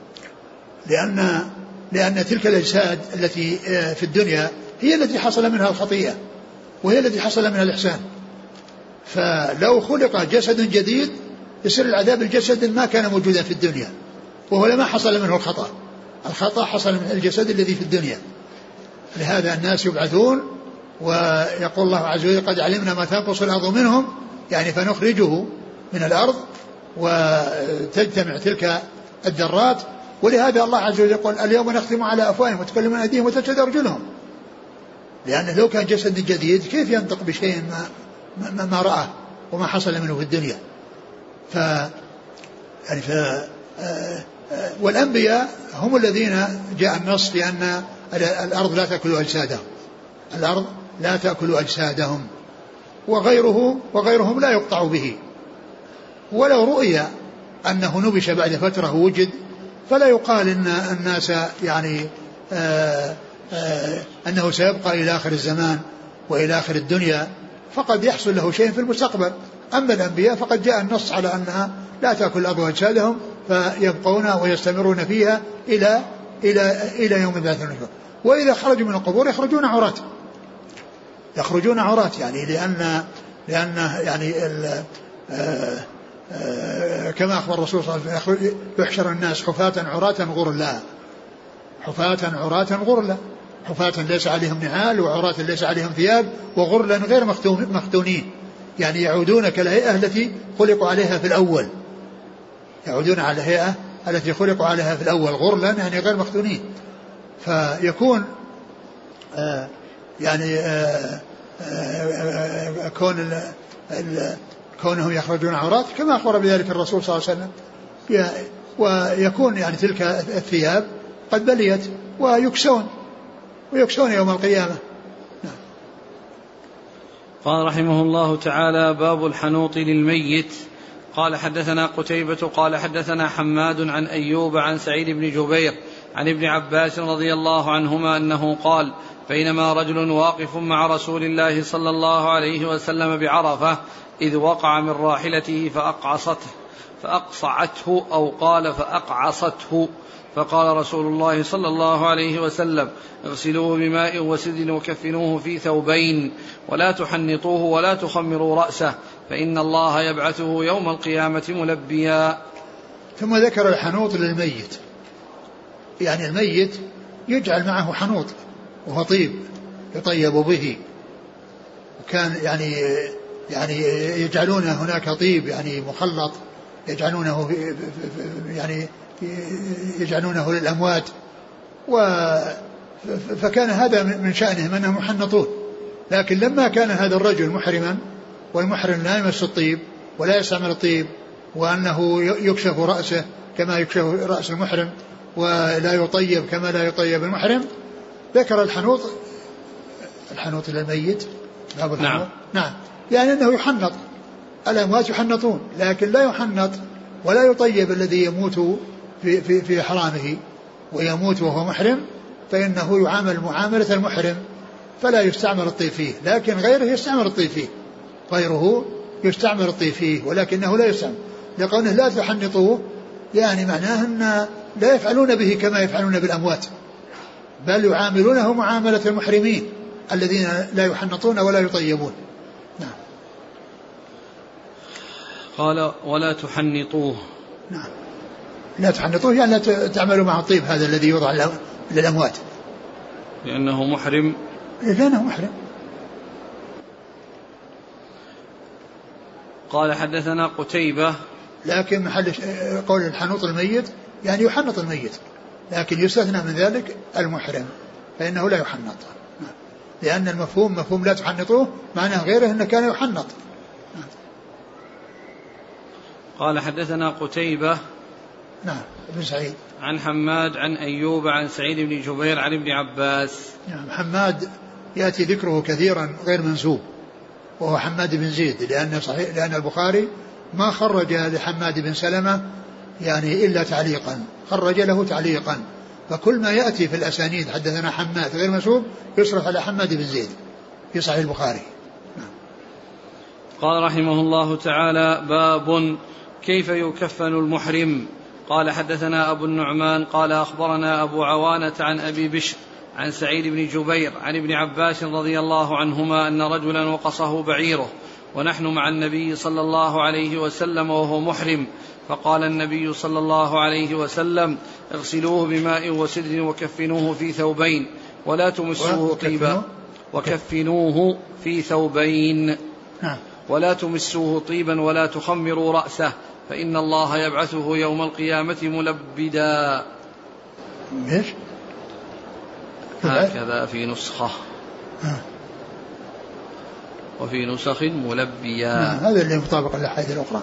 لأن لأن تلك الأجساد التي في الدنيا هي التي حصل منها الخطيئة وهي التي حصل منها الإحسان. فلو خلق جسد جديد يصير العذاب الجسد ما كان موجودا في الدنيا، وهو لما حصل منه الخطأ. الخطأ حصل من الجسد الذي في الدنيا. لهذا الناس يبعثون ويقول الله عز وجل قد علمنا ما تنقص الأرض منهم، يعني فنخرجه من الأرض وتجتمع تلك الذرات. ولهذا الله عز وجل يقول اليوم نختم على أفواههم وتكلمون أيديهم وتشهد أرجلهم، لأن لو كان جسد جديد كيف ينطق بشيء ما, ما, ما رأى وما حصل منه في الدنيا. ف يعني ف والأنبياء هم الذين جاء النص بأن الأرض لا تأكل أجسادهم، الأرض لا تأكل أجسادهم، وغيره وغيرهم لا يقطع به. ولو رؤي أنه نبش بعد فترة وجد فلا يقال إن الناس يعني آآ آآ أنه سيبقى إلى آخر الزمان وإلى آخر الدنيا، فقد يحصل له شيء في المستقبل. أما الأنبياء فقد جاء النص على أنها لا تأكل الأرض أجسادهم فيبقون ويستمرون فيها إلى إلى إلى يوم البعث والنشور. وإذا خرجوا من القبور يخرجون عراة، يخرجون عراة يعني لأن لأن يعني ال آآ آآ كما أخبر الرسول صلى الله عليه وسلم يحشر الناس حفاة عراة غرلا، حفاة عراة غرلا، حفاة ليس عليهم نعال وعراة ليس عليهم ثياب وغرلا غير مختونين، يعني يعودون كالهيئة التي خلقوا عليها في الأول، يعودون على الهيئة التي خلقوا عليها في الأول غرلا يعني غير مختونين. فيكون آه يعني آه آه كون ال ال كونهم يخرجون عورات كما أخبر بذلك الرسول صلى الله عليه وسلم، ويكون يعني تلك الثياب قد بليت ويكسون ويكسون يوم القيامة. نعم. قال رحمه الله تعالى باب الحنوط للميت. قال حدثنا قتيبة قال حدثنا حماد عن أيوب عن سعيد بن جبير عن ابن عباس رضي الله عنهما أنه قال بينما رجل واقف مع رسول الله صلى الله عليه وسلم بعرفة إذ وقع من راحلته فأقعصته فأقصعته أو قال فأقعصته، فقال رسول الله صلى الله عليه وسلم اغسلوه بماء وسدر وكفنوه في ثوبين ولا تحنطوه ولا تخمروا رأسه فإن الله يبعثه يوم القيامة ملبيا. ثم ذكر الحنوط للميت، يعني الميت يجعل معه حنوط وهو طيب يطيب به، وكان يعني يعني يجعلون هناك طيب يعني مخلط يجعلونه يعني يجعلونه للأموات، فكان هذا من شأنهم أنهم يحنطون. لكن لما كان هذا الرجل محرما والمحرم لا يمس الطيب ولا يستعمل الطيب وأنه يكشف رأسه كما يكشف رأس المحرم ولا يطيب كما لا يطيب المحرم، ذكر الحنوط الحنوط للميت باب الحنوط. نعم. نعم يعني أنه يحنط، الأموات يحنطون لكن لا يحنط ولا يطيب الذي يموت في, في, في حرامه ويموت وهو محرم فإنه يعامل معاملة المحرم فلا يستعمل الطيب فيه، لكن غيره يستعمل الطيب فيه، غيره يستعمل الطيب فيه ولكنه لا يستعمل، لقوله لا تحنطوه يعني معناه أن لا يفعلون به كما يفعلون بالأموات، بل يعاملونه معاملة المحرمين الذين لا يحنطون ولا يطيبون. نعم. قال ولا تحنطوه. نعم. لا تحنطوه يعني لا تعملوا مع الطيب هذا الذي يوضع للأموات لأنه محرم. لأنه محرم. قال حدثنا قتيبة. لكن محل قول الحنوط الميت يعني يحنط الميت، لكن يستثنى من ذلك المحرم فإنه لا يحنط، لأن المفهوم مفهوم لا تحنطوه معناه غيره أنه كان يحنط. قال حدثنا قتيبة. نعم. ابن سعيد. عن حماد عن أيوب عن سعيد بن جبير عن ابن عباس. نعم. حماد يأتي ذكره كثيرا غير منسوب، وهو حماد بن زيد، لأن صحيح لأن البخاري ما خرج لحماد بن سلمة يعني إلا تعليقا، خرج له تعليقا، فكل ما يأتي في الأسانيد حدثنا حماد غير منسوب يصرف على حماد بن زيد في صحيح البخاري. نعم. قال رحمه الله تعالى باب كيف يكفن المحرم. قال حدثنا أبو النعمان قال أخبرنا أبو عوانة عن أبي بشر عن سعيد بن جبير عن ابن عباس رضي الله عنهما أن رجلا وقصه بعيره ونحن مع النبي صلى الله عليه وسلم وهو محرم، فقال النبي صلى الله عليه وسلم اغسلوه بماء وسدر وكفنوه في ثوبين ولا تمسوه طيبا وكفنوه في ثوبين ولا تمسوه طيبا ولا تخمروا رأسه فإن الله يبعثه يوم القيامة ملبدا. ايش؟ هكذا في نسخة وفي نسخ ملبيا. هذا اللي مطابق للأحاديث الأخرى.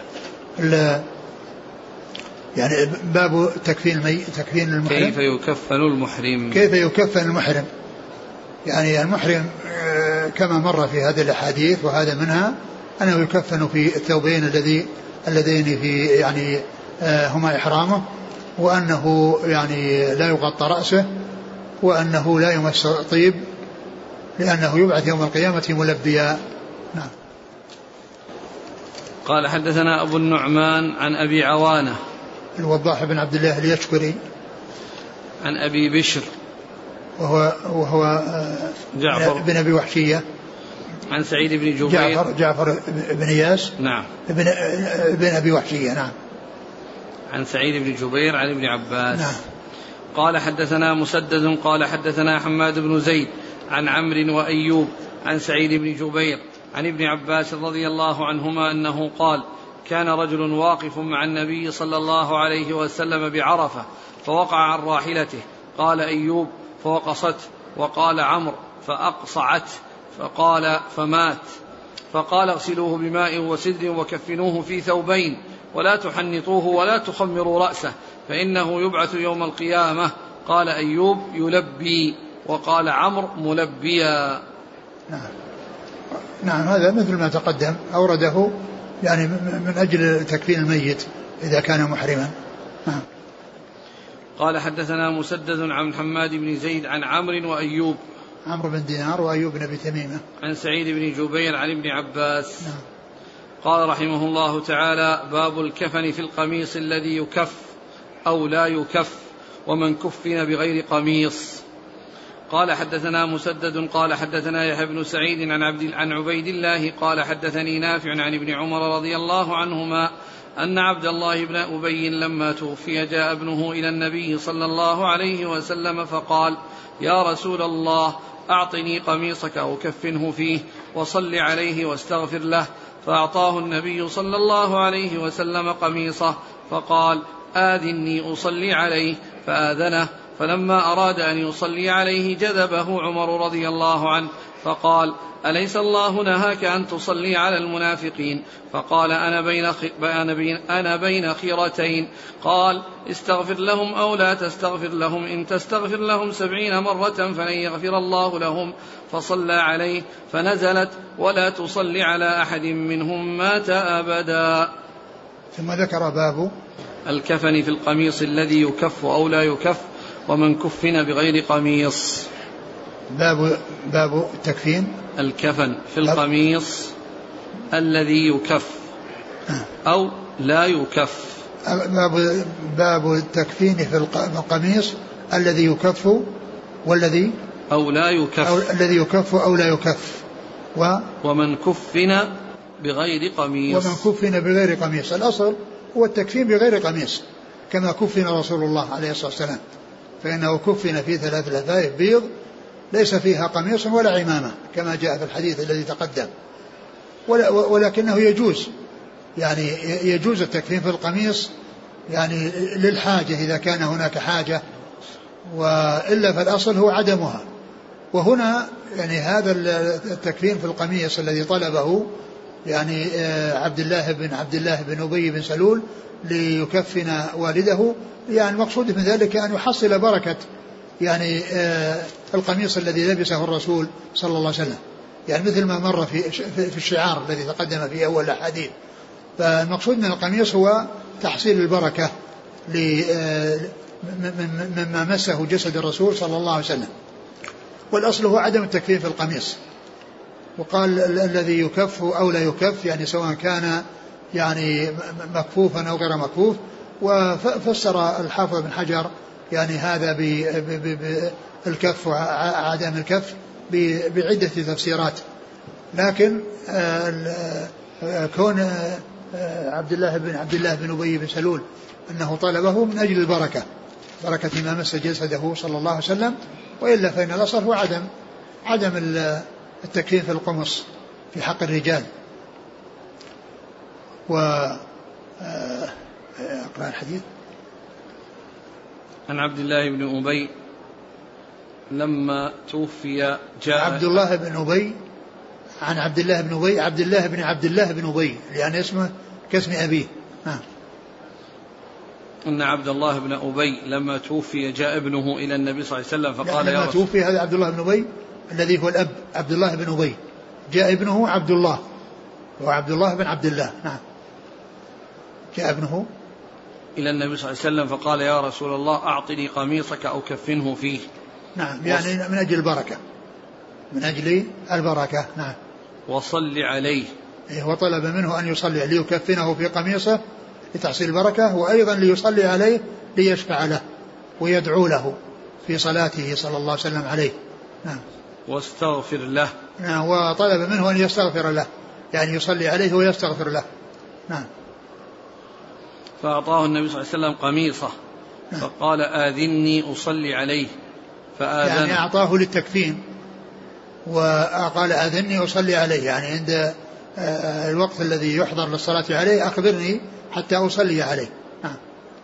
يعني باب تكفين المي تكفين المحرم. كيف يكفن المحرم. كيف يكفن المحرم يعني المحرم كما مر في هذه الأحاديث وهذا منها أنه يكفن في الثوبين الذي اللذين في يعني هما إحرامه، وأنه يعني لا يغطى رأسه، وأنه لا يمس طيب لأنه يبعث يوم القيامة ملبيا. نعم. قال حدثنا أبو النعمان عن أبي عوانة الوضاح بن عبد الله اليشكري عن أبي بشر وهو, وهو جعفر بن أبي وحشية عن سعيد بن جبير جعفر, جعفر بن إياس نعم بن, بن أبي وحشية نعم عن سعيد بن جبير عن ابن عباس. نعم. قال حدثنا مسدد قال حدثنا حماد بن زيد عن عمرو وأيوب عن سعيد بن جبير عن ابن عباس رضي الله عنهما أنه قال كان رجل واقف مع النبي صلى الله عليه وسلم بعرفة فوقع عن راحلته، قال أيوب فوقصت، وقال عمرو فأقصعت، فقال فمات، فقال اغسلوه بماء وسدر وكفنوه في ثوبين ولا تحنطوه ولا تخمروا رأسه فإنه يبعث يوم القيامة. قال أيوب يلبي، وقال عمرو ملبيا. نعم. نعم. هذا مثل ما تقدم أورده يعني من أجل تكفين الميت إذا كان محرما. نعم. قال حدثنا مسدد عن حماد بن زيد عن عمرو وأيوب عمرو بن دينار وأيوب بن أبي تميمة عن سعيد بن جبير عن ابن عباس. نعم. قال رحمه الله تعالى باب الكفن في القميص الذي يكف أو لا يكف ومن كفن بغير قميص. قال حدثنا مسدد قال حدثنا يحيى بن سعيد عن عبد عن عبيد الله قال حدثني نافع عن ابن عمر رضي الله عنهما أن عبد الله بن أبي لما توفي جاء ابنه إلى النبي صلى الله عليه وسلم فقال يا رسول الله أعطني قميصك وكفنه فيه وصل عليه واستغفر له، فأعطاه النبي صلى الله عليه وسلم قميصه فقال آذني أصلي عليه، فآذنه، فلما أراد أن يصلي عليه جذبه عمر رضي الله عنه فقال أليس الله نهاك أن تصلي على المنافقين؟ فقال أنا بين, أنا بين, أنا بين خيرتين، قال استغفر لهم أو لا تستغفر لهم، إن تستغفر لهم سبعين مرة فلن يغفر الله لهم، فصلى عليه فنزلت ولا تصلي على أحد منهم مات أبدا. ثم ذكر باب الكفن في القميص الذي يكف أو لا يكف ومن كفن بغير قميص. باب باب التكفين، الكفن في القميص الذي يكف أو لا يكف. باب باب التكفين في القميص الذي يكف والذي أو لا يكف، أو الذي يكف أو لا يكف. و ومن كفن بغير قميص، ومن كفن بغير قميص. الأصل هو التكفين بغير قميص كما كفن رسول الله عليه الصلاة والسلام، فإنه كفن في ثلاث لفائف بيض ليس فيها قميص ولا عمامة كما جاء في الحديث الذي تقدم، ولكنه يجوز يعني يجوز التكفين في القميص يعني للحاجة إذا كان هناك حاجة، وإلا فالأصل هو عدمها. وهنا يعني هذا التكفين في القميص الذي طلبه يعني عبد الله بن عبد الله بن أبي بن سلول ليكفن والده، يعني المقصود من ذلك أن يحصل بركة يعني القميص الذي لبسه الرسول صلى الله عليه وسلم، يعني مثل ما مر في في الشعار الذي تقدم في أول الحديث. فالمقصود من القميص هو تحصيل البركة مما مسه جسد الرسول صلى الله عليه وسلم، والأصل هو عدم التكفين في القميص. وقال الذي يكف أو لا يكف يعني سواء كان يعني مكفوفا أو غير مكفوف. وفسر الحافظ بن حجر يعني هذا بالكف وعدم الكف بعدة تفسيرات، لكن كون عبد الله بن عبد الله بن أبي بن سلول أنه طلبه من أجل البركة، بركة ما مس جسده صلى الله عليه وسلم، وإلا فإن الأصل هو عدم عدم التكفين في القمص في حق الرجال. و أقرأ الحديث. عن عبد الله بن أبي لما توفي جاء عبد الله بن أبي عن عبد الله بن أبي عبد الله بن عبد الله بن أبي لأن اسمه كاسم أبيه. ها. أن عبد الله بن أبي لما توفي جاء ابنه إلى النبي صلى الله عليه وسلم فقال يا لما رسول توفي هذا عبد الله بن أبي الذي هو الأب عبد الله بن أبي، جاء ابنه عبد الله وعبد الله بن عبد الله. نعم. جاء ابنه إلى النبي صلى الله عليه وسلم فقال يا رسول الله أعطني قميصك أو كفنه فيه. نعم يعني من أجل البركة، من أجل البركة. نعم. وصل عليه، وطلب منه أن يصلي ليكفنه في قميصه لتحصيل البركة، وأيضا ليصلي عليه ليشفع له ويدعو له في صلاته صلى الله عليه وسلم عليه. نعم. واستغفر له. نعم. وطلب منه أن يستغفر له، يعني يصلي عليه ويستغفر له. نعم. فأعطاه النبي صلى الله عليه وسلم قميصه. نعم. فقال آذني أصلي عليه فآذن، يعني أعطاه للتكفين وقال آذني أصلي عليه، يعني عند الوقت الذي يحضر للصلاة عليه أخبرني حتى أصلي عليه. نعم.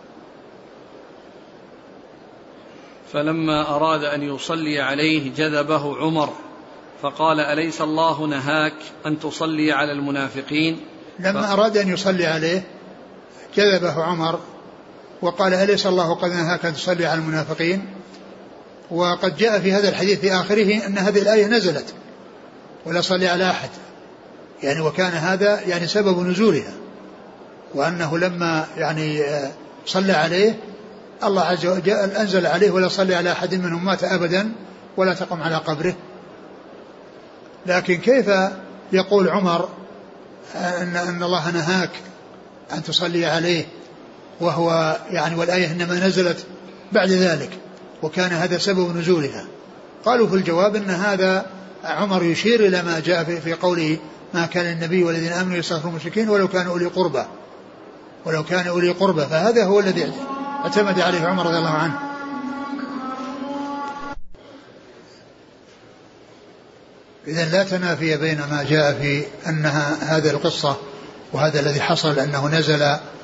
فلما أراد أن يصلي عليه جذبه عمر فقال أليس الله نهاك أن تصلي على المنافقين؟ لما ف... أراد أن يصلي عليه جذبه عمر وقال أليس الله قد نهاك أن تصلي على المنافقين؟ وقد جاء في هذا الحديث في آخره أن هذه الآية نزلت ولا صلي على أحد، يعني وكان هذا يعني سبب نزولها، وأنه لما يعني صلى عليه الله عز وجل أنزل عليه ولا صلي على أحد منهم مات أبدا ولا تقم على قبره. لكن كيف يقول عمر أن, أن الله نهاك أن تصلي عليه وهو يعني والآية إنما نزلت بعد ذلك وكان هذا سبب نزولها؟ قالوا في الجواب أن هذا عمر يشير إلى ما جاء في, في قوله ما كان النبي والذين آمنوا يستغفرون المشركين ولو كانوا أولي قربى ولو كانوا أولي قربى، فهذا هو الذي اعتمد عليه عمر رضي الله عنه. إذن لا تنافي بين ما جاء في أنها هذه القصة وهذا الذي حصل أنه نزل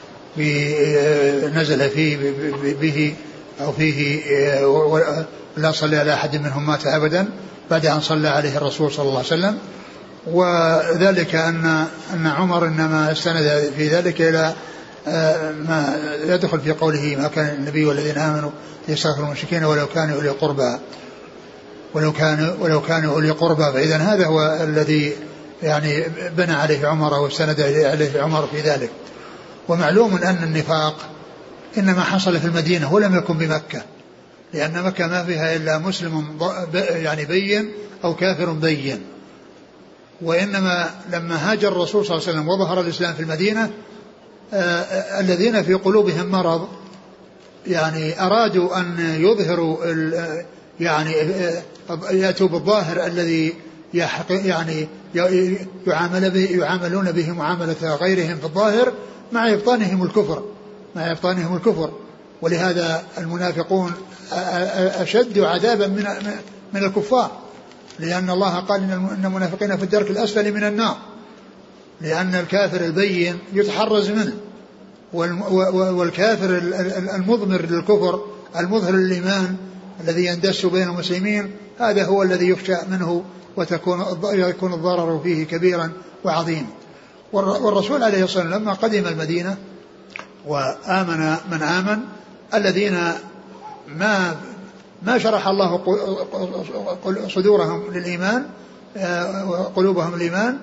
نزل فيه به أو فيه لا صلى على أحد منهم مات أبدا بعد أن صلى عليه الرسول صلى الله عليه وسلم. وذلك أن أن عمر إنما استند في ذلك إلى ما يدخل في قوله ما كان النبي والذين آمنوا يستغفرون المشركين ولو كانوا أولي قربى ولو كانوا ولو كانوا أولي قربى. فإذا هذا هو الذي يعني بنى عليه عمر واستند عليه عمر في ذلك. ومعلوم أن النفاق إنما حصل في المدينة ولم يكن بمكة، لأن مكة ما فيها إلا مسلم يعني بين أو كافر بين. وإنما لما هاجر الرسول صلى الله عليه وسلم وظهر الإسلام في المدينة آه الذين في قلوبهم مرض يعني أرادوا أن يظهروا يعني يأتوا بالظاهر الذي يعني يعامل به يعاملون به معاملة غيرهم في الظاهر مع إبطانهم الكفر مع إبطانهم الكفر. ولهذا المنافقون أشد عذابا من من الكفار، لأن الله قال إن المنافقين في الدرك الأسفل من النار، لأن الكافر البين يتحرز منه، والكافر المضمر للكفر المظهر للإيمان الذي يندس بين المسلمين هذا هو الذي يخشى منه وتكون يكون الضرر فيه كبيرا وعظيم. والرسول عليه الصلاة والسلام لما قدم المدينة وآمن من آمن الذين ما ما شرح الله صدورهم للإيمان وقلوبهم الإيمان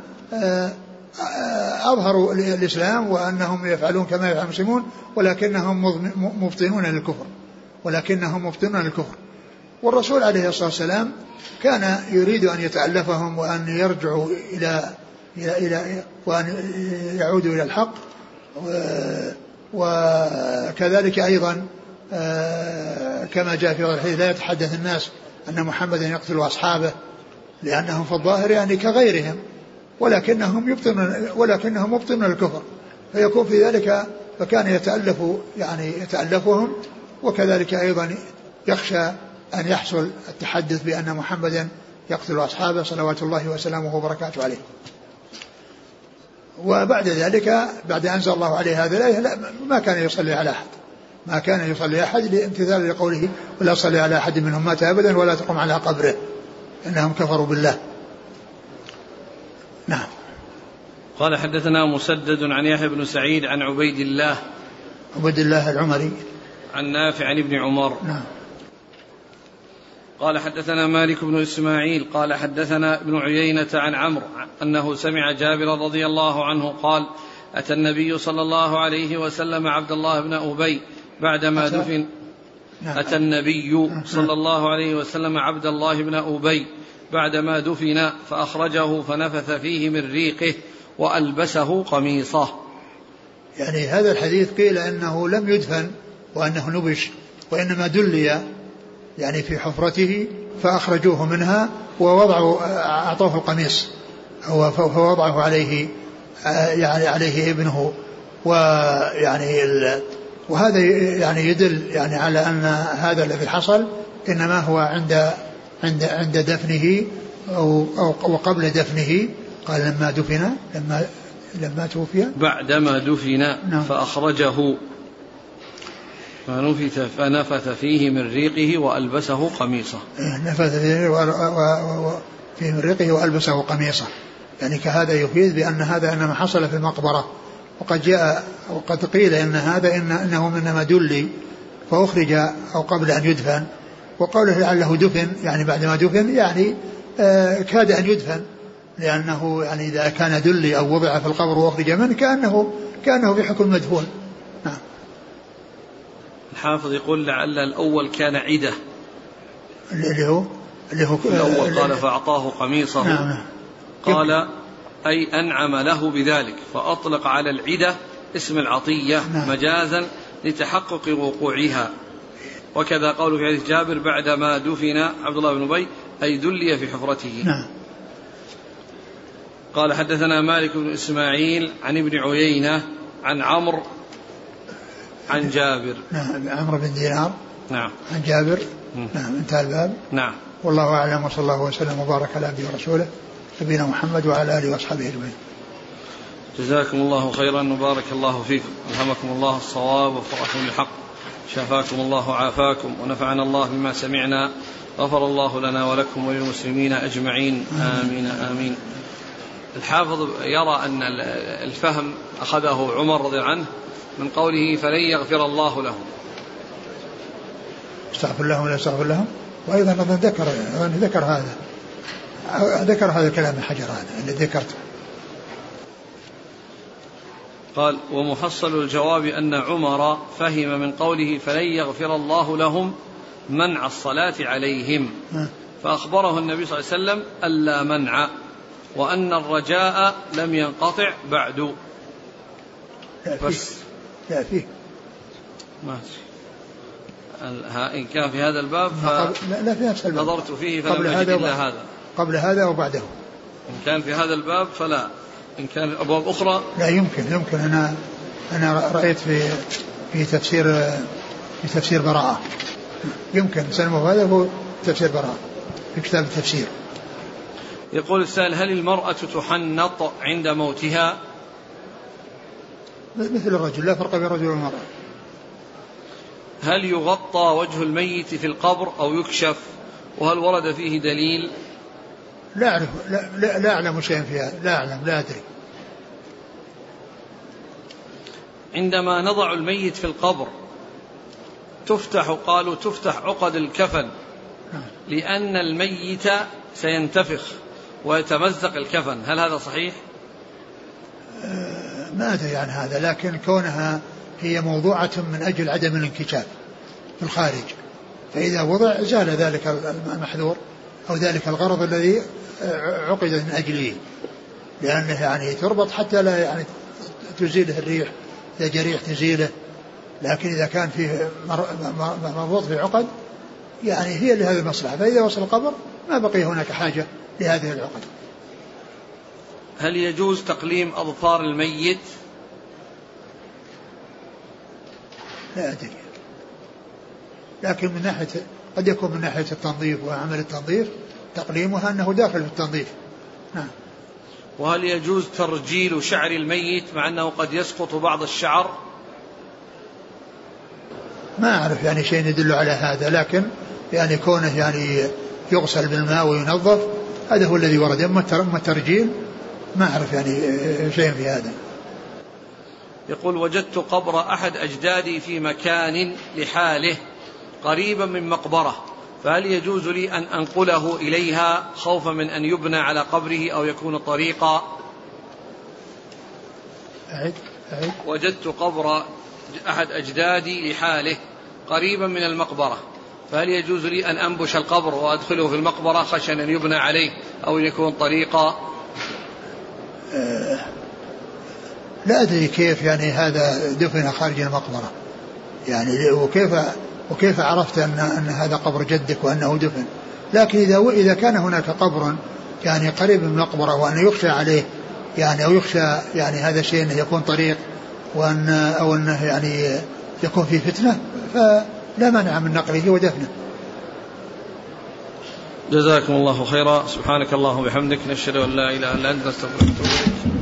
أظهروا الإسلام وأنهم يفعلون كما يفعل المسلمون ولكنهم مبطنون للكفر ولكنهم مبطنون للكفر. والرسول عليه الصلاة والسلام كان يريد أن يتألفهم وأن يرجعوا إلى إلى إلى وأن يعودوا إلى الحق. وكذلك أيضا كما جاء في الحديث لا يتحدث الناس أن محمدا يقتل أصحابه لأنهم في الظاهر يعني كغيرهم ولكنهم يبطنون ولكنهم مبطنون الكفر، فيكون في ذلك فكان يتألف يعني يتألفهم. وكذلك أيضا يخشى أن يحصل التحدث بأن محمدا يقتل أصحابه صلوات الله وسلامه وبركاته عليه. وبعد ذلك بعد أن أنزل الله عليه هذا الآية ما كان يصلي على أحد ما كان يصلي أحد لامتثال لقوله ولا صلي على أحد منهم مات أبدا ولا تقم على قبره إنهم كفروا بالله. نعم. قال حدثنا مسدد عن يحيى بن سعيد عن عبيد الله عبيد الله العمري عن نافع عن ابن عمر. نعم. قال حدثنا مالك بن إسماعيل قال حدثنا ابن عيينة عن عمرو أنه سمع جابر رضي الله عنه قال أتى النبي صلى الله عليه وسلم عبد الله بن أبي بعدما دفن أتى النبي صلى الله عليه وسلم عبد الله بن أبي بعدما دفن فأخرجه فنفث فيه من ريقه وألبسه قميصه. يعني هذا الحديث قيل أنه لم يدفن وأنه نبش وإنما دلي يعني في حفرته فأخرجوه منها ووضعوا أعطوه القميص فوضعه عليه يعني عليه ابنه. ويعني وهذا يعني يدل يعني على أن هذا الذي حصل إنما هو عند عند عند دفنه أو أو وقبل دفنه. قال لما دفن لما لما توفي بعدما دفن نعم. فأخرجه فنفث فنفث فيه من ريقه وألبسه قميصه. نفث فيه من ريقه وألبسه قميصه. يعني كهذا يفيد بأن هذا إنما حصل في المقبرة. وقد جاء وقد قيل إن هذا إن إنه منما دلي فأخرج أو قبل أن يدفن. وقوله لعله دفن يعني بعدما دفن يعني آه كاد أن يدفن لأنه يعني إذا كان دلي أو وضع في القبر وأخرج منه كأنه كأنه في حكم مدفون. نعم. الحافظ يقول لعل الأول كان عدة اللي هو اللي هو الأول قال فأعطاه قميصه. نعم. قال أي أنعم له بذلك فأطلق على العدة اسم العطية نعم. مجازا لتحقق وقوعها. وكذا قوله في حديث جابر بعدما دفن عبد الله بن أبي أي دلي في حفرته. نعم. قال حدثنا مالك بن إسماعيل عن ابن عيينة عن عمرو عن جابر. نعم. عمرو بن دينار. نعم. عن جابر. م. نعم. انتهى الباب. نعم. والله أعلم وصلى الله وسلم وبارك على عبده ورسوله نبينا محمد وعلى آله وأصحابه أجمعين. جزاكم الله خيرا وبارك الله فيكم. ألهمكم الله الصواب وفرحكم بالحق. شفاكم الله وعافاكم ونفعنا الله بما سمعنا. غفر الله لنا ولكم وللمسلمين أجمعين. آمين آمين. الحافظ يرى أن الفهم أخذه عمر رضي الله عنه من قوله فلن يغفر الله لهم. استغفر لهم ولا استغفر لهم. وأيضا ذكر ذكر هذا ذكر هذا الكلام الحجر هذا اللي ذكرته. قال ومحصل الجواب أن عمر فهم من قوله فلن يغفر الله لهم منع الصلاة عليهم، فأخبره النبي صلى الله عليه وسلم ألا منع، وأن الرجاء لم ينقطع بعد. لا فيه بس لا فيه ماشي. إن كان في هذا الباب لا في نفس الباب نظرت فيه فلم أجد إلا هذا. قبل هذا وبعده. إن كان في هذا الباب فلا، إن كان أبواب أخرى لا يمكن يمكن أنا أنا رأيت في في تفسير في تفسير براءة، يمكن سلمه هذا هو تفسير براءة في كتاب التفسير. يقول السائل: هل المرأة تحنط عند موتها؟ مثل الرجل، لا فرق بين الرجل والمرأة. هل يغطى وجه الميت في القبر أو يكشف؟ وهل ورد فيه دليل؟ لا أعرف، لا, لا, لا أعلم شيئا فيها، لا أعلم، لا أدري. عندما نضع الميت في القبر تفتح، قالوا تفتح عقد الكفن لأن الميت سينتفخ ويتمزق الكفن، هل هذا صحيح؟ أه ما أدري عن هذا، لكن كونها هي موضوعة من أجل عدم الانكشاف في الخارج، فإذا وضع زال ذلك المحذور أو ذلك الغرض الذي عقد من أجله، لأنه يعني تربط حتى لا يعني تزيله الريح، إذا جريح تزيله، لكن إذا كان فيه مربوط في عقد يعني هي لهذه المصلحة، فإذا وصل القبر ما بقي هناك حاجة لهذه العقد. هل يجوز تقليم أظفار الميت؟ لا أدري، لكن من ناحية قد يكون من ناحية التنظيف وعمل التنظيف تقليمها أنه داخل في التنظيف. نعم. وهل يجوز ترجيل شعر الميت مع أنه قد يسقط بعض الشعر؟ ما أعرف يعني شيء يدل على هذا، لكن يعني كونه يعني يغسل بالماء وينظف هذا هو الذي ورد. أما الترجيل ما أعرف يعني شيء في هذا. يقول: وجدت قبر أحد أجدادي في مكان لحاله قريبا من مقبرة، فهل يجوز لي أن أنقله إليها خوفا من أن يبنى على قبره أو يكون طريقا؟ أعد أعد. وجدت قبر أحد أجدادي لحاله قريبا من المقبرة، فهل يجوز لي أن أنبش القبر وأدخله في المقبرة خشيا أن يبنى عليه أو يكون طريقا؟ أه لا أدري كيف يعني هذا دفن خارج المقبرة يعني، وكيف وكيف عرفت أن أن هذا قبر جدك وأنه دفن؟ لكن إذا إذا كان هناك قبر يعني قريب من المقبرة وأن يخشى عليه يعني أو يخشى يعني هذا الشيء أنه يكون طريق وأن أو أنه يعني يكون فيه فتنة، فلا مانع من نقله ودفنه. جزاكم الله خيرا. سبحانك اللهم وبحمدك، نشهد أن لا إله إلا أنت، نستغفرك.